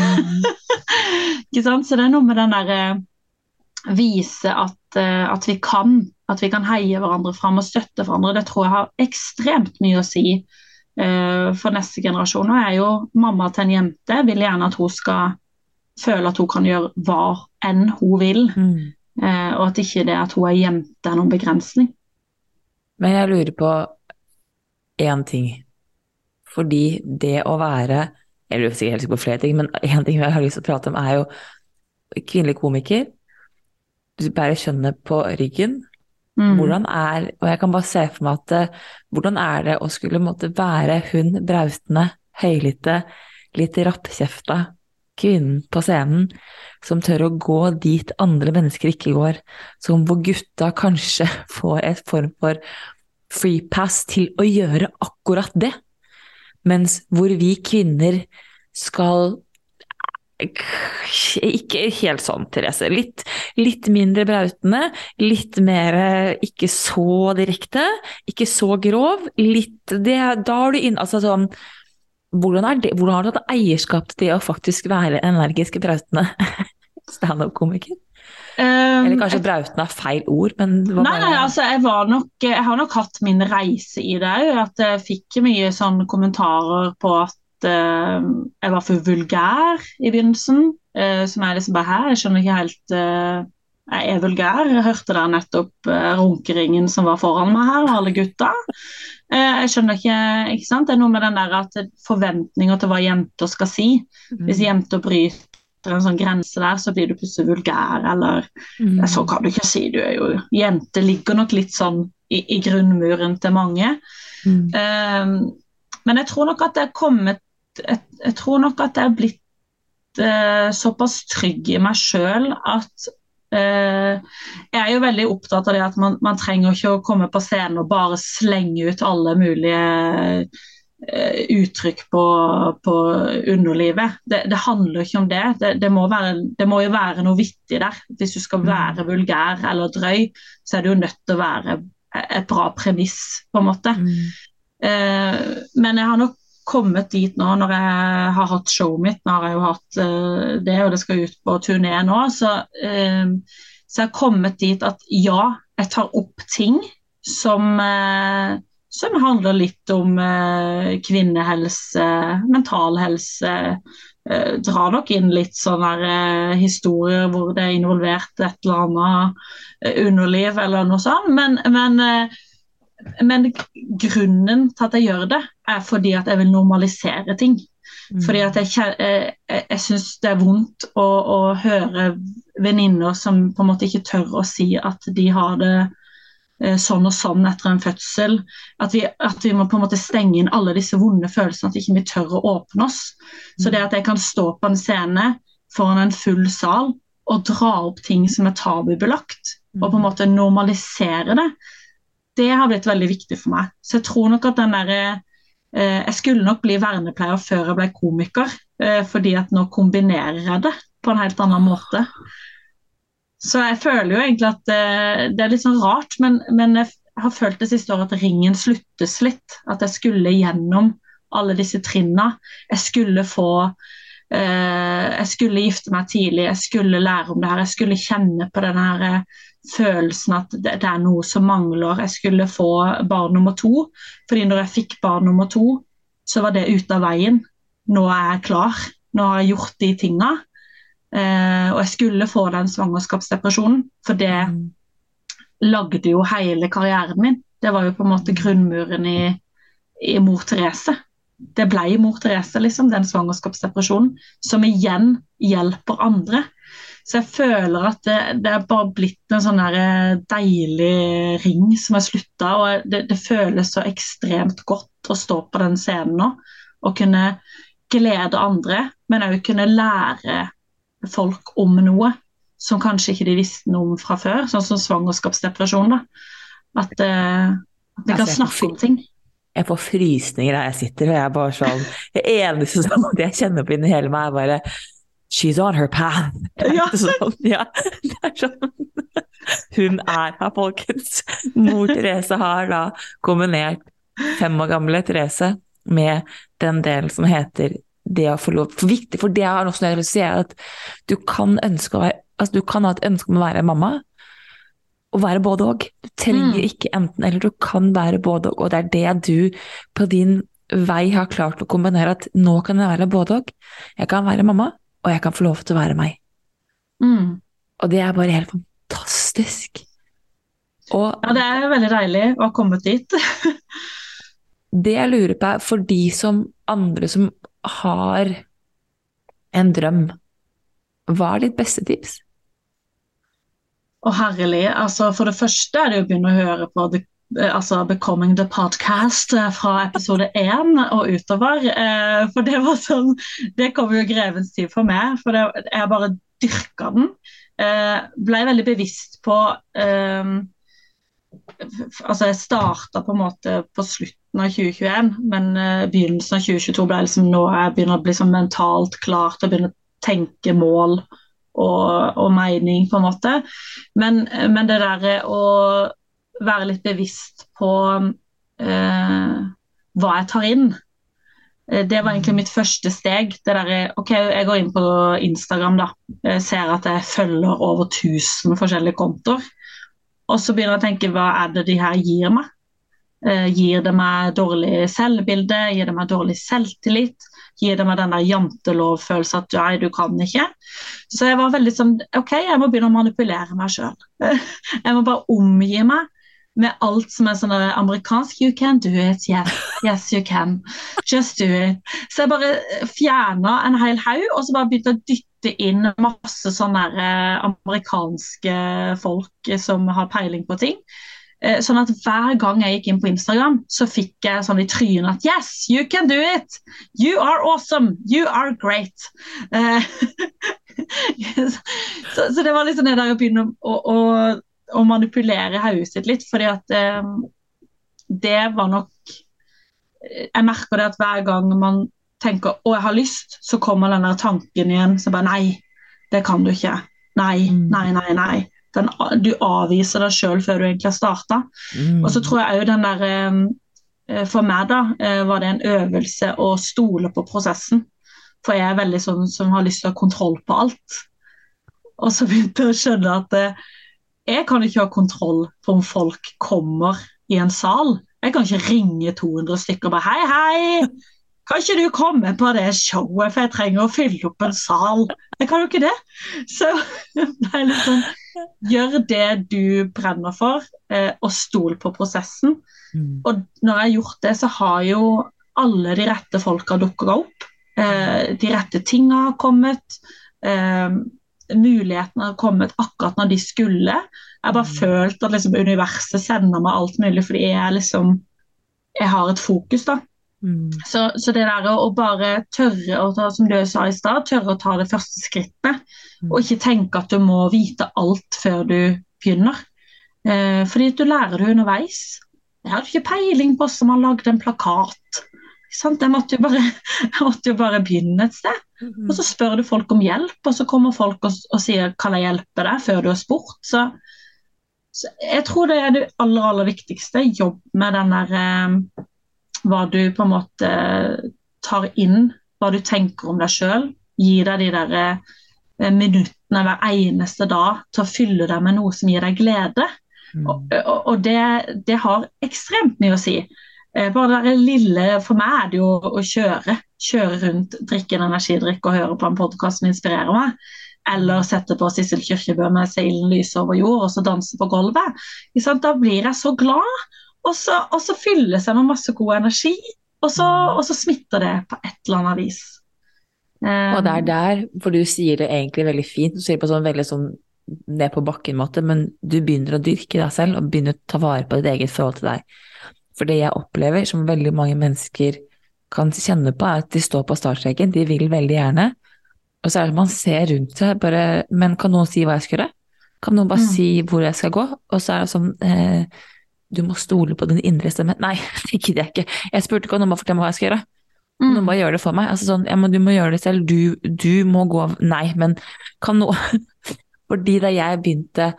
Ikke sant? Så det er noe med den der vise at vi kan heie hverandre frem og støtte hverandre, det tror jeg har ekstremt mye å si for neste generasjon. Og jeg er jo mamma til en jente, vil gjerne at hun skal føle at hun kan gjøre hva enn hun vil, og at ikke det at hun er jente er noen begrensning.
Men jeg lurer på en ting, fordi det å være, jeg lurer sikkert helst på flere ting, men en ting jeg har lyst til å prate om er jo kvinnelig komiker, du bærer kjønnet på ryggen, hvordan og jeg kan bare se for meg at, hvordan er det å skulle måtte være hun brautende, høylytte, litt rappkjefta kvinnen på scenen, som tør å gå dit andre mennesker ikke går, som hvor gutta kanskje får et form for free pass til å gjøre akkurat det, mens hvor vi kvinner skal ikke helt sånn, Therese, litt mindre brautende, litt mer ikke så direkte, ikke så grov, da er du inn, altså sånn, hvordan har du hatt eierskap til det å faktisk være energisk brautende stand-up-komiker? Eller kanskje brautende er feil ord, men det var
Nei,
bare...
altså jeg har nok hatt min reise i det, at jeg fikk mye sånne kommentarer på at jeg var for vulgær i begynnelsen, som jeg liksom bare her, jeg skjønner ikke helt, jeg vulgær, jeg hørte der nettopp runkeringen som var foran meg her, og alle gutta. Jeg skjønner ikke sant? Det er noe med den der at forventninger til hva jenter skal si. Hvis jenter bryter en sånn grense der, så blir du plutselig vulgær, eller så kan du ikke si, du er jo jente ligger nok litt sånn i grunnmuren til mange. Men jeg tror nok at det er kommet, jeg tror nok at jeg er blitt såpass trygg i meg selv at jeg er jo veldig opptatt av det at man trenger ikke å komme på scenen og bare slenge ut alle mulige uttrykk på underlivet. Det handler ikke om det. Det må jo være noe vittig der. Hvis du skal være vulgær eller drøy, så er det jo nødt til å være et bra premiss, på en måte. Men jeg har nok kommet dit nå når jeg har hatt showet mitt. Nå har jeg jo hatt det, og det skal ut på turné nå, så jeg har kommet dit at ja, jeg tar opp ting som handler litt om kvinnehelse, mental helse, drar nok inn litt sånne historier hvor det er involvert et eller annet underliv eller noe sånt, men grunnen til at jeg gjør det er fordi at jeg vil normalisere ting. Fordi at jeg synes det er vondt å høre venninner som på en måte ikke tør å si at de har det sånn og sånn etter en fødsel. At vi må på en måte stenge inn alle disse vonde følelsene, at ikke vi tør å åpne oss. Så det at jeg kan stå på en scene foran en full sal og dra opp ting som er tabubelagt, og på en måte normalisere det har blitt veldig viktig for meg. Så jeg tror nok at jeg skulle nok bli vernepleier før jeg ble komiker, fordi at nå kombinerer jeg det på en helt annen måte. Så jeg føler jo egentlig at det er litt sånn rart, men jeg har følt det siste året at ringen sluttes litt, at jeg skulle gjennom alle disse trinnene. Jeg skulle gifte meg tidlig, jeg skulle lære om det her, jeg skulle kjenne på den her følelsen at det er noe som mangler. Jeg skulle få barn nummer 2, fordi når jeg fikk barn nummer 2, så var det ute av veien. Nå er jeg klar, nå har jeg gjort de tingene, og jeg skulle få den svangerskapsdepresjonen, for det lagde jo hele karrieren min. Det var jo på en måte grunnmuren i Mor Therese. Det ble Mor Therese, liksom, den svangerskapsdepresjonen, som igjen hjelper andre. Så jeg føler at det er bare blitt en sånn der deilig ring som har sluttet, og det føles så ekstremt godt å stå på den scenen nå, og kunne glede andre, men også kunne lære folk om noe som kanskje ikke de visste noe om fra før, sånn som svangerskapsdepresjon da. At de kan snakke om ting.
Jeg får frysninger der jeg sitter, og jeg er bare sånn, det eneste som jeg kjenner på inni hele meg er bare she's on her path.
Ja.
Sånn, ja, det er sånn. Hun er her, folkens. Mor Therese har da kombinert 5 år gamle Therese med den delen som heter det å få lov. For viktig, for det er også når jeg vil si at du kan ønske å være, altså du kan ha et ønske om å være mamma, og være både og. Du trenger ikke enten, eller du kan være både og det er det du på din vei har klart å kombinere, at nå kan jeg være både og. Jeg kan være mamma, og jeg kan få lov til å være meg. Og det er bare helt fantastisk. Og
ja, det er veldig deilig å ha kommet dit.
det jeg lurer på er, for de som andre som har en drøm, hva er ditt beste tips?
Herlig, altså for det første er det å begynne å høre på Becoming the Podcast fra episode 1 og utover, for det var sånn, det kom jo grevens tid for meg, for jeg bare dyrket den, ble veldig bevisst på, altså jeg startet på en måte på slutten av 2021, men begynnelsen av 2022 ble liksom nå jeg begynner å bli sånn mentalt klar til å begynne å tenke mål og mening på en måte, men det der å være litt bevisst på hva jeg tar inn, Det var egentlig mitt første steg. Det der, ok, jeg går inn på Instagram da, ser at jeg følger over 1000 forskjellige kontoer, og så begynner jeg å tenke, hva det de her gir meg? Gir det meg dårlig selvbilde? Gir det meg dårlig selvtillit? Gir det meg den der jantelovfølelse at nei, du kan ikke? Så jeg var veldig sånn, ok, jeg må begynne å manipulere meg selv. Jeg må bare omgi meg med alt som sånn amerikansk, you can do it, yes you can, just do it. Så jeg bare fjernet en hel haug, og så bare begynte å dytte inn masse sånne amerikanske folk som har peiling på ting. Sånn at hver gang jeg gikk inn på Instagram, så fikk jeg sånn i trynet at yes, you can do it, you are awesome, you are great. Så det var liksom det der å begynne å manipulere hodet sitt litt, fordi at det var nok, jeg merker det at hver gang man tenker, jeg har lyst, så kommer denne tanken igjen, så bare nei, det kan du ikke, nei. Du avviser deg selv før du egentlig har startet. Og så tror jeg jo den der, for meg da, var det en øvelse å stole på prosessen, for jeg veldig sånn som har lyst til å ha kontroll på alt. Og så begynte jeg å skjønne at jeg kan ikke ha kontroll på om folk kommer i en sal. Jeg kan ikke ringe 200 stykker og bare, hei, kan ikke du komme på det showet, for jeg trenger å fylle opp en sal. Jeg kan jo ikke det. Så det litt sånn, gjør det du brenner for, og stol på prosessen. Og når jeg har gjort det, så har jo alle de rette folka dukket opp. De rette tingene har kommet, mulighetene har kommet akkurat når de skulle. Jeg har bare følt at liksom, universet sender meg alt mulig, fordi jeg har et fokus da. Så det der å bare tørre å ta, som du sa i sted, tørre å ta det første skrittet, og ikke tenke at du må vite alt før du begynner. Fordi du lærer det underveis. Jeg hadde ikke peiling på hvordan man lagde en plakat. Jeg måtte jo bare begynne et sted. Og så spør du folk om hjelp, og så kommer folk og sier, kan jeg hjelpe deg, før du har spurt. Så jeg tror det det aller viktigste, jobb med den der, hva du på en måte tar inn, hva du tenker om deg selv, gi deg de der minuttene hver eneste dag til å fylle deg med noe som gir deg glede. Og det har ekstremt mye å si. Bare det lille, for meg det jo å kjøre rundt, drikke en energidrikk og høre på en podcast som inspirerer meg, eller sette på Sissel Kyrkjebø med Seilen lyser over jord, og så danse på gulvet. Da blir jeg så glad, og så fylles jeg med masse god energi, og så smitter det på et eller annet vis.
Og det der, for du sier det egentlig veldig fint, du sier det på sånn veldig sånn ned på bakken måte, men du begynner å dyrke deg selv, og begynner å ta vare på ditt eget forhold til deg. For det jeg opplever, som veldig mange mennesker kan kjenne på, at de står på startstreken, de vil veldig gjerne, og så det man ser rundt seg, bare, men kan noen si hva jeg skal gjøre? Kan noen bare si hvor jeg skal gå? Og så det sånn, du må stole på din indre stemme. Nei, det gidder jeg ikke. Jeg spurte ikke om noen bare fortelle meg hva jeg skal gjøre. Noen bare gjør det for meg. Altså sånn, du må gjøre det selv, du må gå, nei, men kan noe, fordi da jeg begynte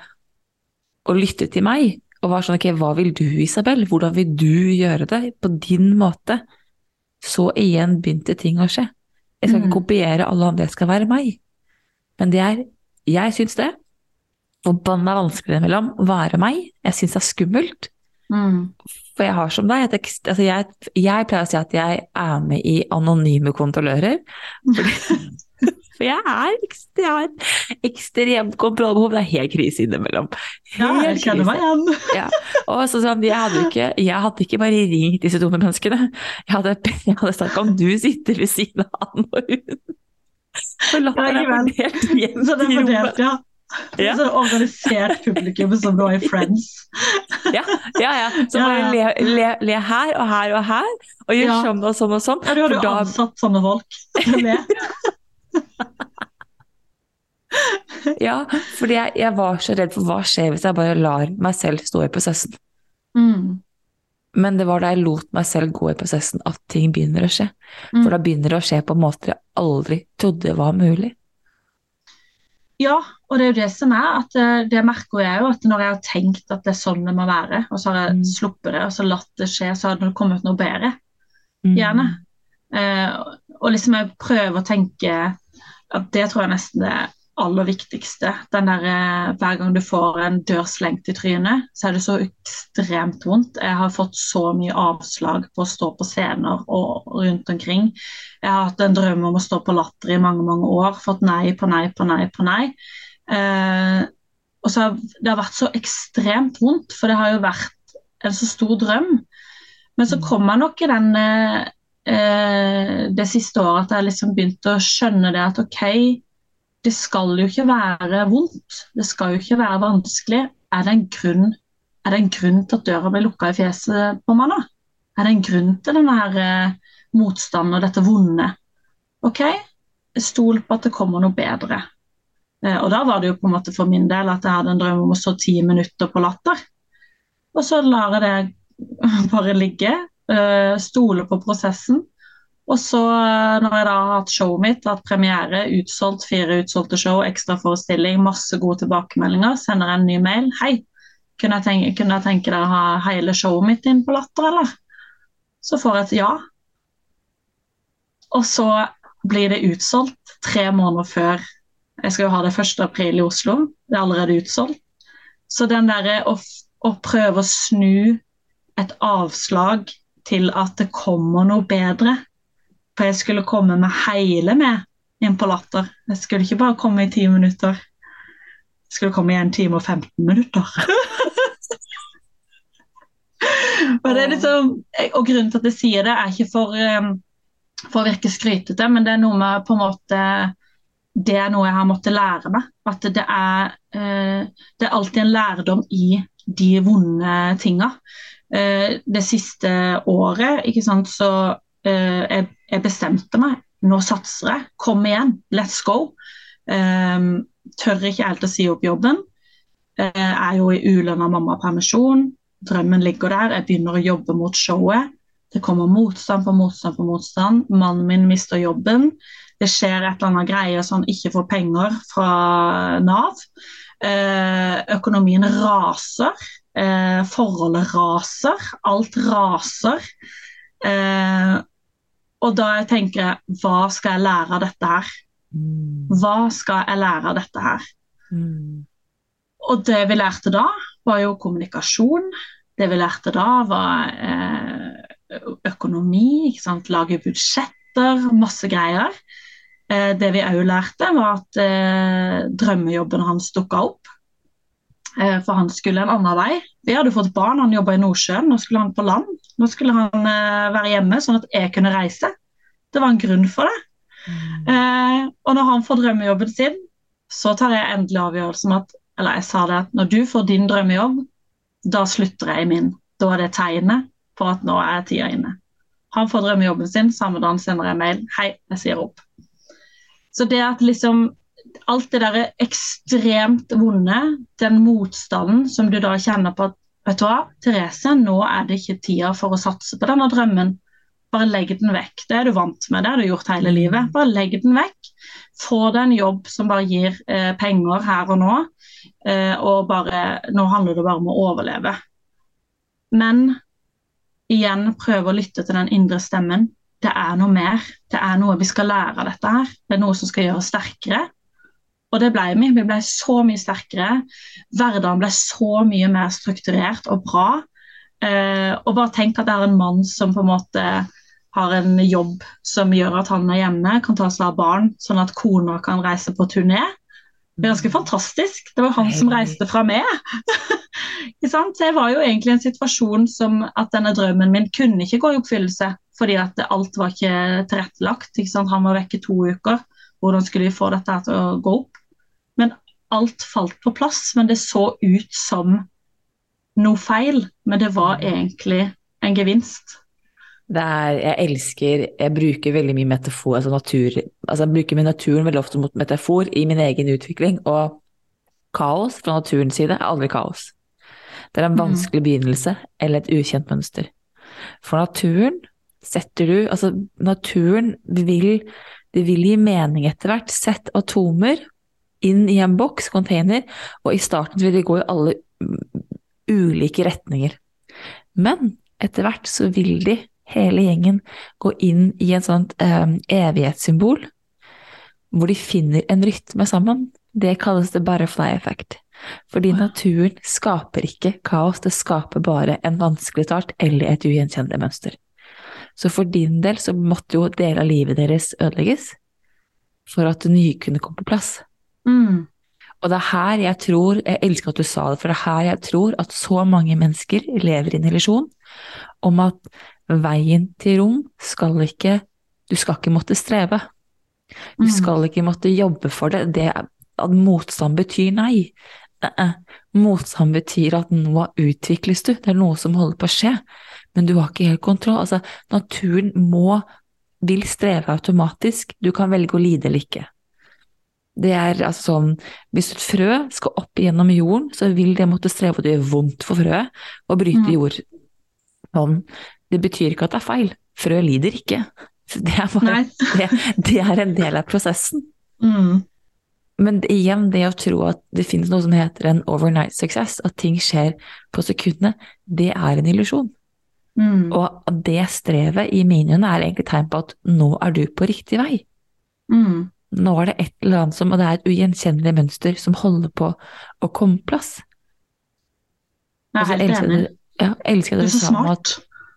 å lytte til meg, og var sånn, ok, hva vil du, Isabel? Hvordan vil du gjøre det på din måte? Så igjen begynte ting å skje. Jeg skal ikke kopiere alle andre, det skal være meg. Men jeg synes det, forbanna vanskelig mellom å være meg. Jeg synes det skummelt. For jeg har som deg, jeg pleier å si at jeg med i anonyme kontrollører, for jeg har ekstremt kontrollbehov, det helt krise innimellom.
Jeg kjenner meg igjen.
Ja. Og sånn, jeg hadde ikke bare ringt disse dumme menneskene, jeg hadde snakket om du sitter ved siden av han og hun. Så la meg fordelt hjem til rommet.
Ja. Så organisert publikum som du har i Friends.
Ja. Så bare le her og her og her, og gjør sånn og sånn og sånn.
Ja, du har jo ansatt sånne folk.
Ja, fordi jeg var så redd for hva skjer hvis jeg bare lar meg selv stå i prosessen. Men det var da jeg lot meg selv gå i prosessen at ting begynner å skje. For da begynner det å skje på en måte jeg aldri trodde var mulig.
Ja, og det jo det som at det merker jeg jo at når jeg har tenkt at det sånn det må være, og så har jeg sluppet det, og så latt det skje, så har det kommet noe bedre. Gjerne. Og liksom jeg prøver å tenke at det tror jeg nesten det aller viktigste. Den der, hver gang du får en dør slengt i trynet, så det så ekstremt vondt. Jeg har fått så mye avslag på å stå på scener og rundt omkring. Jeg har hatt en drøm om å stå på Latter i mange, mange år, fått nei på nei på nei på nei. Og så har det vært så ekstremt vondt, for det har jo vært en så stor drøm. Men så kom jeg nok i den det siste året at jeg liksom begynte å skjønne det at ok, det skal jo ikke være vondt, det skal jo ikke være vanskelig. Er det en grunn til at døra ble lukket i fjeset på meg nå? Er det en grunn til denne her motstanden og dette vonde? Ok, stol på at det kommer noe bedre. Og da var det jo på en måte for min del at jeg hadde en drøm om å stå 10 minutter på Latter. Og så lar jeg det bare ligge, stole på prosessen. Og så når jeg da har hatt showet mitt, hatt premiere, utsolgt 4 utsolgte show, ekstra forestilling, masse gode tilbakemeldinger, sender jeg en ny mail. Hei, kunne jeg tenke deg å ha hele showet mitt inn på Latter, eller? Så får jeg et ja. Og så blir det utsolgt 3 måneder før. Jeg skal jo ha det 1. april i Oslo. Det allerede utsolgt. Så den der å prøve å snu et avslag til at det kommer noe bedre, for jeg skulle komme med hele med inn på Latter. Jeg skulle ikke bare komme i 10 minutter. Jeg skulle komme i 1 time og 15 minutter. Og det liksom, og grunnen til at jeg sier det ikke for å virke skrytete, men det noe med på en måte, det noe jeg har måttet lære meg. At det alltid en lærdom i de vonde tingene. Det siste året, ikke sant, så jeg bestemte meg, nå satser jeg, kom igjen, let's go. Tør ikke helt å si opp jobben, jo i ulønnet mamma-permisjon, drømmen ligger der, jeg begynner å jobbe mot showet, det kommer motstand på motstand på motstand, mannen min mister jobben, det skjer et eller annet greie så han ikke får penger fra NAV, økonomien raser, forholdet raser, alt raser, og da tenker jeg, hva skal jeg lære av dette her? Hva skal jeg lære av dette her? Og det vi lærte da var jo kommunikasjon, det vi lærte da var økonomi, ikke sant? Lage budsjetter, masse greier. Det vi også lærte var at drømmejobben hans dukket opp, for han skulle en annen vei. Vi hadde fått barn, han jobbet i Nordsjøen, nå skulle han på land, nå skulle han være hjemme sånn at jeg kunne reise. Det var en grunn for det. Og når han får drømmejobben sin, så tar jeg endelig avgjørelsen at, eller jeg sa det at når du får din drømmejobb, da slutter jeg i min. Da det tegnet for at nå tida inne. Han får drømmejobben sin, samme dag sender jeg mail, hei, jeg sier opp. Så det at liksom alt det der ekstremt vonde, den motstanden som du da kjenner på at, vet du hva, Therese, nå det ikke tida for å satse på denne drømmen. Bare legg den vekk. Det du vant med, det har du gjort hele livet. Bare legg den vekk. Få deg en jobb som bare gir penger her og nå, og bare, nå handler det bare om å overleve. Men igjen prøve å lytte til den indre stemmen. Det noe mer. Det noe vi skal lære av dette her. Det noe som skal gjøre oss sterkere. Og det ble vi. Vi ble så mye sterkere. Hverdagen ble så mye mer strukturert og bra. Og bare tenk at det en mann som på en måte har en jobb som gjør at han hjemme, kan ta seg av barn, sånn at kona kan reise på turné. Det ganske fantastisk. Det var han som reiste fra meg. Ikke sant? Så jeg var jo egentlig i en situasjon som at denne drømmen min kunne ikke gå i oppfyllelse, fordi at alt var ikke tilrettelagt. Ikke sant? Han var vekke 2 uker. Hvordan skulle vi få dette til å gå opp? Men alt falt på plass, men det så ut som noe feil, men det var egentlig en gevinst.
Jeg bruker veldig mye metafor, altså natur, jeg bruker min naturen veldig ofte mot metafor i min egen utvikling, og kaos fra naturens side aldri kaos. Det en vanskelig begynnelse, eller et ukjent mønster. For naturen naturen vil gi mening etter hvert, sett atomer inn i en boks, container, og i starten vil de gå i alle ulike retninger. Men etter hvert så vil de hele gjengen gå inn i en sånt evighetssymbol, hvor de finner en rytme sammen. Det kalles det butterfly effect. Fordi naturen skaper ikke kaos, det skaper bare en vanskelig start eller et ugjenkjennelig mønster. Så for din del så måtte jo del av livet deres ødelegges for at det nye kunne komme på plass. Og det er her jeg tror, jeg elsker at du sa det, for det er her jeg tror at så mange mennesker lever i en illusjon om at veien til rom du skal ikke måtte streve. Du skal ikke måtte jobbe for det. At motstand betyr nei. Motstand betyr at nå utvikles du. Det er noe som holder på å skje, men du har ikke helt kontroll. Altså, naturen vil streve automatisk. Du kan velge å lide eller ikke. Det er altså sånn, hvis et frø skal opp gjennom jorden, så vil det måtte streve, og det gjør vondt for frøet å bryte jord. Det betyr ikke at det er feil. Frø lider ikke. Det er bare, det er en del av prosessen. Men igjen, det å tro at det finnes noe som heter en overnight success, at ting skjer på sekundene, det er en illusjon. Og det strevet i mine øyne er egentlig tegn på at nå er du på riktig vei. Nå er det et eller annet og det er et ugjenkjennelig mønster som holder på å komme på plass.
Jeg er helt enig.
Jeg elsker det
du er så smart.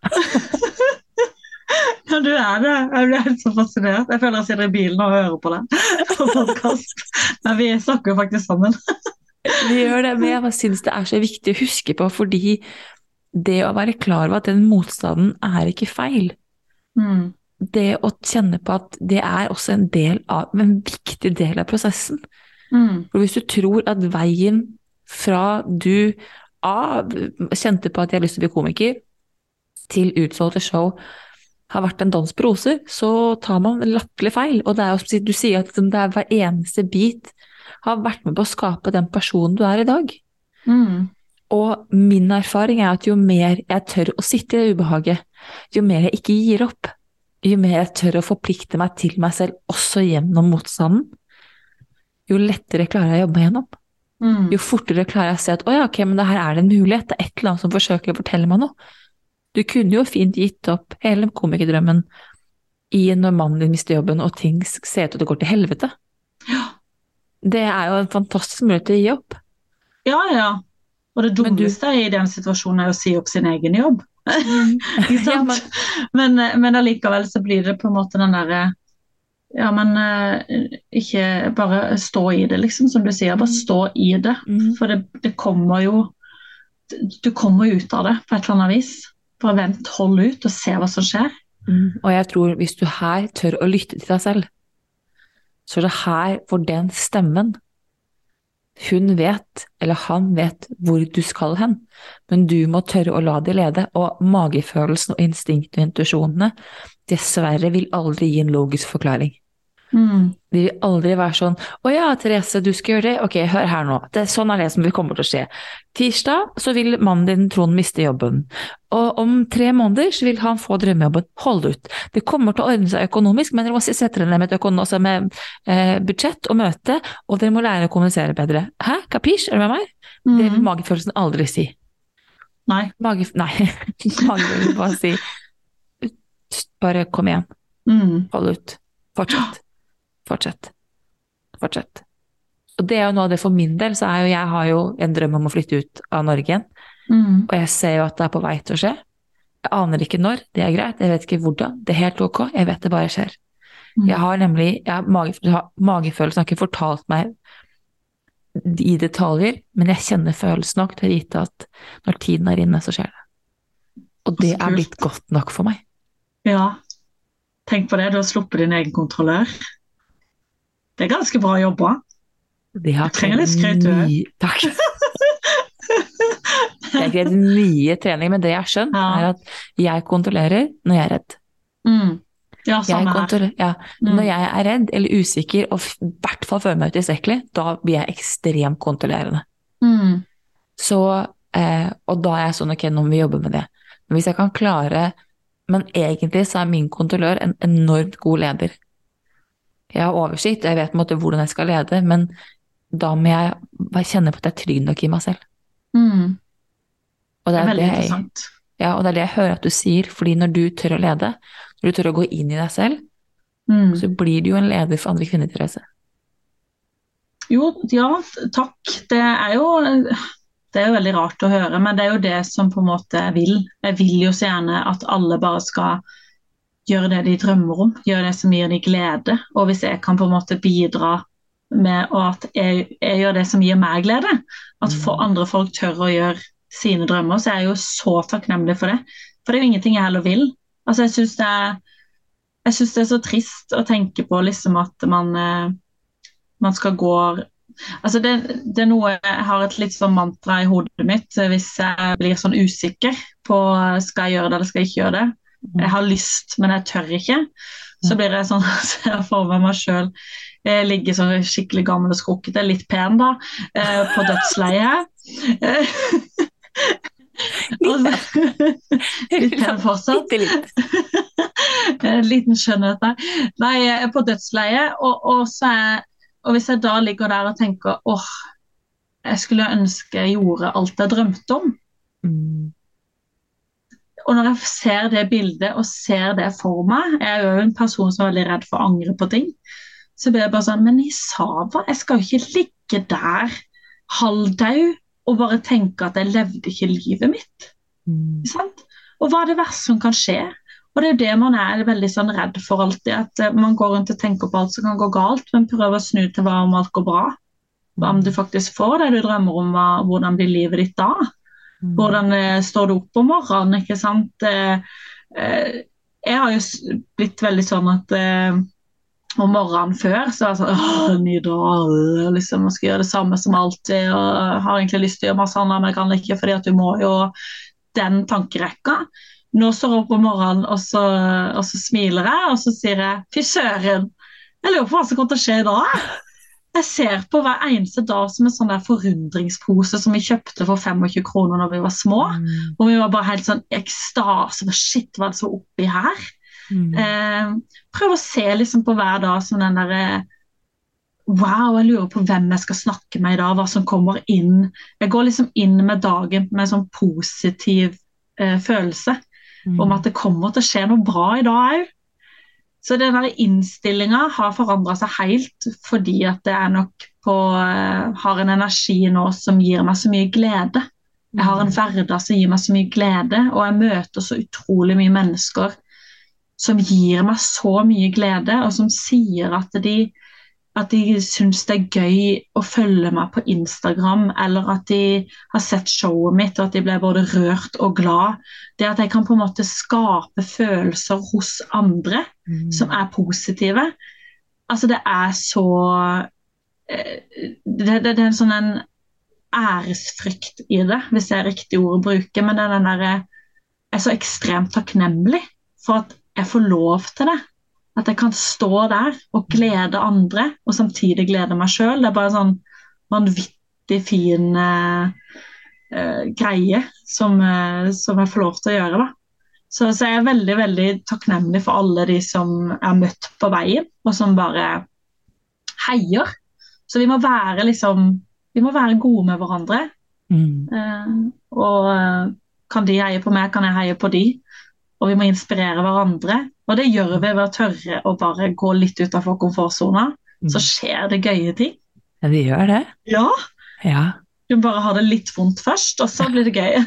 Ja, du er det. Jeg blir helt så fascinert. Jeg føler jeg sitter i bilen og hører på det på podcast. Men vi snakker jo faktisk sammen.
Vi gjør det, men jeg synes det er så viktig å huske på, fordi det å være klar over at den motstanden er ikke feil. Det å kjenne på at det er også en viktig del av prosessen. For hvis du tror at veien fra du kjente på at jeg har lyst til å bli komiker, til utsolgte show har vært en dans på roser, så tar man latterlig feil. Og det er jo som du sier, at det er hver eneste bit har vært med på å skape den personen du er i dag. Og min erfaring er at jo mer jeg tør å sitte i det ubehaget, jo mer jeg ikke gir opp, jo mer jeg tør å forplikte meg til meg selv, også gjennom motstanden, jo lettere klarer jeg å jobbe meg gjennom. Jo fortere klarer jeg å se at, ok, men her er det en mulighet, det er et eller annet som forsøker å fortelle meg noe. Du kunne jo fint gitt opp hele komikerdrømmen når mannen din mister jobben, og ting ser ut til å gå til helvete. Det er jo en fantastisk mulighet til å gi opp. Ja. Og det dummeste i den situasjonen er å si opp sin egen jobb. Men allikevel så blir det på en måte den der, ikke bare stå i det, liksom, som du sier, bare stå i det. For det kommer jo, du kommer jo ut av det på et eller annet vis. Bare vent, hold ut og se hva som skjer. Og jeg tror hvis du her tør å lytte til deg selv, så er det her for den stemmen. Hun vet, eller han vet hvor du skal hen, men du må tørre å la det lede, og magefølelsen og instinkt og intuisjonene dessverre vil aldri gi en logisk forklaring. Det vil aldri være sånn, Therese, du skal gjøre det, ok, hør her nå, sånn er det som vil komme til å skje. Tirsdag så vil mannen din Trond miste jobben, og om 3 måneder så vil han få drømmejobben. Hold ut. Det kommer til å ordne seg økonomisk, men dere må sette dere ned med budsjett og møte, og dere må lære å kommunisere bedre. Hæ? Kapisj? Er du med meg? Det vil magefølelsen aldri si. Nei. Magefølelsen bare si, bare kom igjen. Hold ut. Fortsett. Og det er jo noe av det for min del, så jeg har jo en drøm om å flytte ut av Norge igjen, og jeg ser jo at det er på vei til å skje. Jeg aner ikke når, det er greit, jeg vet ikke hvordan, det er helt ok, jeg vet det bare skjer. Magefølelsen har ikke fortalt meg i detaljer, men jeg kjenner følelsen nok til å vite at når tiden er inne, så skjer det. Og det er blitt godt nok for meg. Ja, tenk på det, du har sluppet din egen kontrollør. Det er ganske bra jobba. Du trenger litt skryt, du. Takk. Det er ikke mye trening, men det jeg har skjønt er at jeg kontrollerer når jeg er redd.
Ja, samme her.
Når jeg er redd eller usikker, og i hvert fall føler meg utilstrekkelig, da blir jeg ekstremt kontrollerende. Så, og da er jeg sånn, ok, nå må vi jobbe med det. Men hvis jeg kan klare, men egentlig så er min kontrollør en enormt god leder. Jeg har oversikt, jeg vet på en måte hvordan jeg skal lede, men da må jeg kjenne på at jeg er trygg nok i meg selv.
Og det er veldig interessant.
Ja, og det det jeg hører at du sier, fordi når du tør å lede, når du tør å gå inn i deg selv, så blir du jo en leder for andre kvinner, Therese.
Jo, ja, takk. Det jo veldig rart å høre, men det jo det som på en måte jeg vil. Jeg vil jo så gjerne at alle bare skal gjøre det de drømmer om, gjøre det som gir de glede, og hvis jeg kan på en måte bidra med at jeg gjør det som gir meg glede, at andre folk tør å gjøre sine drømmer, så jeg jo så takknemlig for det. For det jo ingenting jeg heller vil. Altså, jeg synes det så trist å tenke på liksom at man skal gå... Altså, det noe, jeg har et litt sånn mantra i hodet mitt, hvis jeg blir sånn usikker på skal jeg gjøre det eller skal jeg ikke gjøre det. Jeg har lyst, men jeg tør ikke. Så blir det sånn at jeg får meg selv ligge sånn skikkelig gammel og skrukkete, litt pen da, på dødsleie. Litt pen fortsatt. En liten skjønnhet der. Nei, jeg på dødsleie, og hvis jeg da ligger der og tenker, jeg skulle ønske jeg gjorde alt jeg drømte om. Og når jeg ser det bildet og ser det for meg, jeg jo en person som veldig redd for å angre på ting, så blir jeg bare sånn, men Isava, jeg skal jo ikke ligge der halvdau og bare tenke at jeg levde ikke livet mitt. Sant? Og hva det verste som kan skje? Og det jo det man veldig sånn redd for alltid, at man går rundt og tenker på alt som kan gå galt, men prøver å snu til hva om alt går bra. Hva om du faktisk får det du drømmer om, hvordan blir livet ditt da? Hvordan står du opp om morgenen, ikke sant? Jeg har jo blitt veldig sånn at om morgenen før, så var det sånn, ny dag, liksom, man skal gjøre det samme som alltid, og har egentlig lyst til å gjøre masse annet, men jeg kan ikke, fordi at du må jo den tankerekka. Nå står jeg opp om morgenen, og så smiler jeg, og så sier jeg, fy søren, jeg lurer på hva som kommer til å skje i dag. Jeg ser på hver eneste dag som en sånn der forundringspose som vi kjøpte for 25 kroner når vi var små, og vi var bare helt sånn ekstase, shit, hva det så oppi her? Prøv å se liksom på hver dag som den der wow, jeg lurer på hvem jeg skal snakke med i dag, hva som kommer inn. Jeg går liksom inn med dagen med en sånn positiv følelse om at det kommer til å skje noe bra i dag også. Så den der innstillingen har forandret seg helt, fordi at det nok har en energi nå som gir meg så mye glede. Jeg har en hverdag som gir meg så mye glede, og jeg møter så utrolig mye mennesker som gir meg så mye glede, og som sier at de synes det gøy å følge meg på Instagram, eller at de har sett showet mitt, og at de ble både rørt og glad. Det at jeg kan på en måte skape følelser hos andre som positive. Altså det så... Det en sånn en æresfrykt i det, hvis det riktig ord å bruke, men den der jeg så ekstremt takknemlig for at jeg får lov til det. At jeg kan stå der og glede andre, og samtidig glede meg selv. Det bare en sånn vanvittig fin greie som jeg får lov til å gjøre da. Så jeg veldig, veldig takknemlig for alle de som møtt på veien, og som bare heier. Så vi må være gode med hverandre. Og kan de heie på meg, kan jeg heie på de. Og vi må inspirere hverandre, og det gjør vi ved å tørre å bare gå litt utenfor komfortzonen, så skjer det gøye ting.
Ja, det gjør det.
Ja. Du må bare ha det litt vondt først, og så blir det gøy.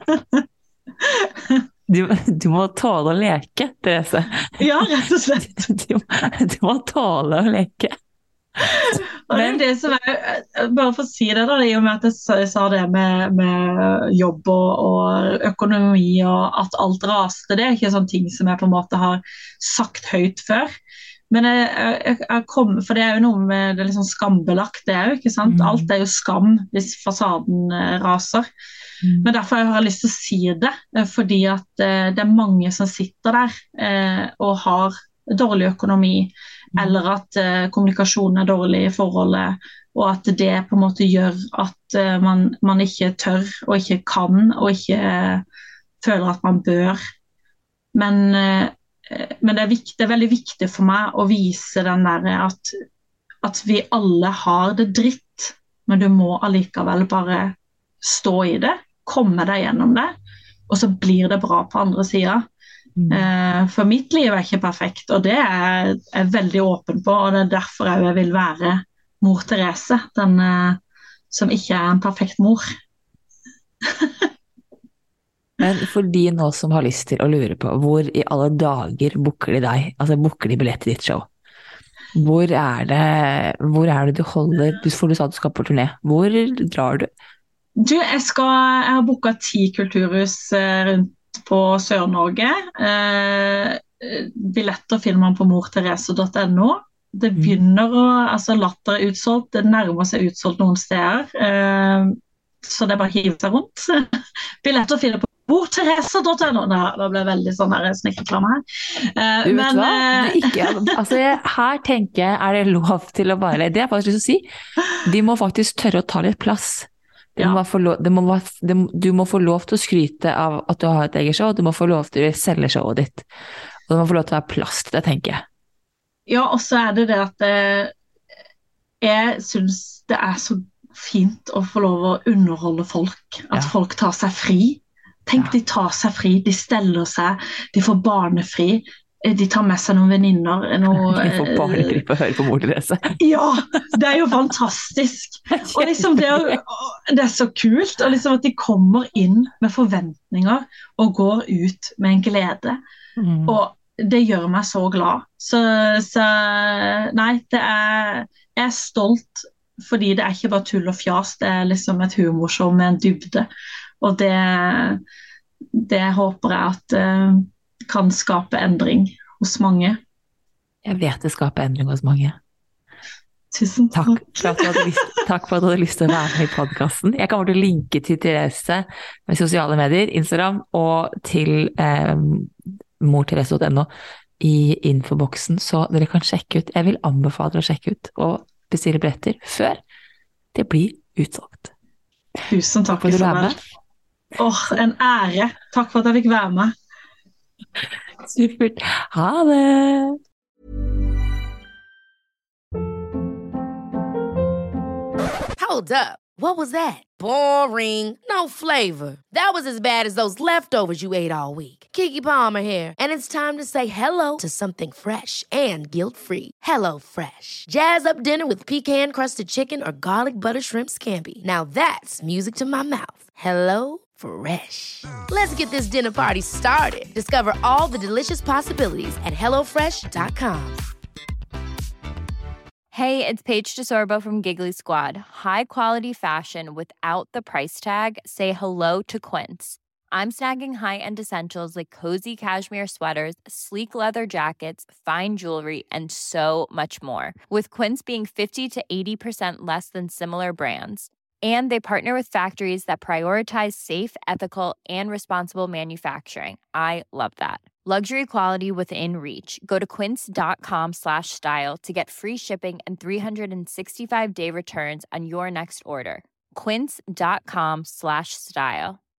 Du må tåle å leke, Therese.
Ja, rett og slett.
Du må tåle å leke.
Og det som bare for å si det da, i og med at jeg sa det med jobb og økonomi og at alt raste, det ikke sånne ting som jeg på en måte har sagt høyt før, men jeg kom, for det jo noe med det liksom skambelagt, det jo ikke sant, alt jo skam hvis fasaden raser, men derfor har jeg lyst til å si det, fordi at det mange som sitter der og har dårlig økonomi, eller at kommunikasjonen dårlig i forholdet, og at det på en måte gjør at man ikke tør, og ikke kan, og ikke føler at man bør. Men det veldig viktig for meg å vise den der at vi alle har det dritt, men du må allikevel bare stå i det, komme deg gjennom det, og så blir det bra på andre siden. For mitt liv ikke perfekt, og det er jeg veldig åpen på, og det derfor jeg vil være mor Therese, den som ikke en perfekt mor.
Men for de nå som har lyst til å lure på, hvor i alle dager booker de deg? Altså booker de billett til ditt show? Hvor er det du holder? For du sa du skal på turné. Hvor drar du?
Jeg har booket 10 kulturhus rundt på Sør-Norge. Billetter finner man på mortherese.no. Det begynner Latter er utsolgt, det nærmer seg utsolgt noen steder. Så det er bare å hive seg rundt. Billetter finner på mortherese.no. Da ble det veldig sånn her snikkeklamme her.
Du vet hva? Her tenker jeg, er det lov til å bare, det er faktisk lyst til å si, de må faktisk tørre å ta litt plass. Du må få lov til å skryte av at du har et eget show, du må få lov til å selge showet ditt, og du må få lov til å være plass til det, tenker jeg. Ja,
og så er det at jeg synes det er så fint å få lov å underholde folk, at folk tar seg fri. Tenk, de tar seg fri, de steller seg, de får barnefri, de tar med seg noen venninner.
De får barnefri på å høre på mor Therese.
Ja, det er jo fantastisk. Og liksom det er så kult, og liksom at de kommer inn med forventninger og går ut med en glede. Og det gjør meg så glad. Så nei, jeg er stolt, fordi det er ikke bare tull og fjas, det er liksom et humorshow med en dybde. Og det håper jeg at kan skape endring hos mange.
Jeg vet det skaper endring hos mange.
Tusen takk.
Takk for at du hadde lyst til å være med i podcasten. Jeg kommer til å linke til Therese med sosiale medier, Instagram, og til mortherese.no i infoboksen, så dere kan sjekke ut. Jeg vil anbefale dere å sjekke ut og bestille billetter før det blir utsolgt.
Tusen takk, Isabel. En ære. Takk for at jeg fikk være med.
Supert. Ha det!
Hold up. What was that? Boring. No flavor. That was as bad as those leftovers you ate all week. Keke Palmer here, and it's time to say hello to something fresh and guilt-free. Hello Fresh. Jazz up dinner with pecan-crusted chicken or garlic butter shrimp scampi. Now that's music to my mouth. Hello Fresh. Let's get this dinner party started. Discover all the delicious possibilities at hellofresh.com.
Hey, it's Paige DeSorbo from Giggly Squad. High quality fashion without the price tag. Say hello to Quince. I'm snagging high-end essentials like cozy cashmere sweaters, sleek leather jackets, fine jewelry, and so much more. With Quince being 50 to 80% less than similar brands. And they partner with factories that prioritize safe, ethical, and responsible manufacturing. I love that. Luxury quality within reach. Go to quince.com/style to get free shipping and 365-day returns on your next order. Quince.com/style.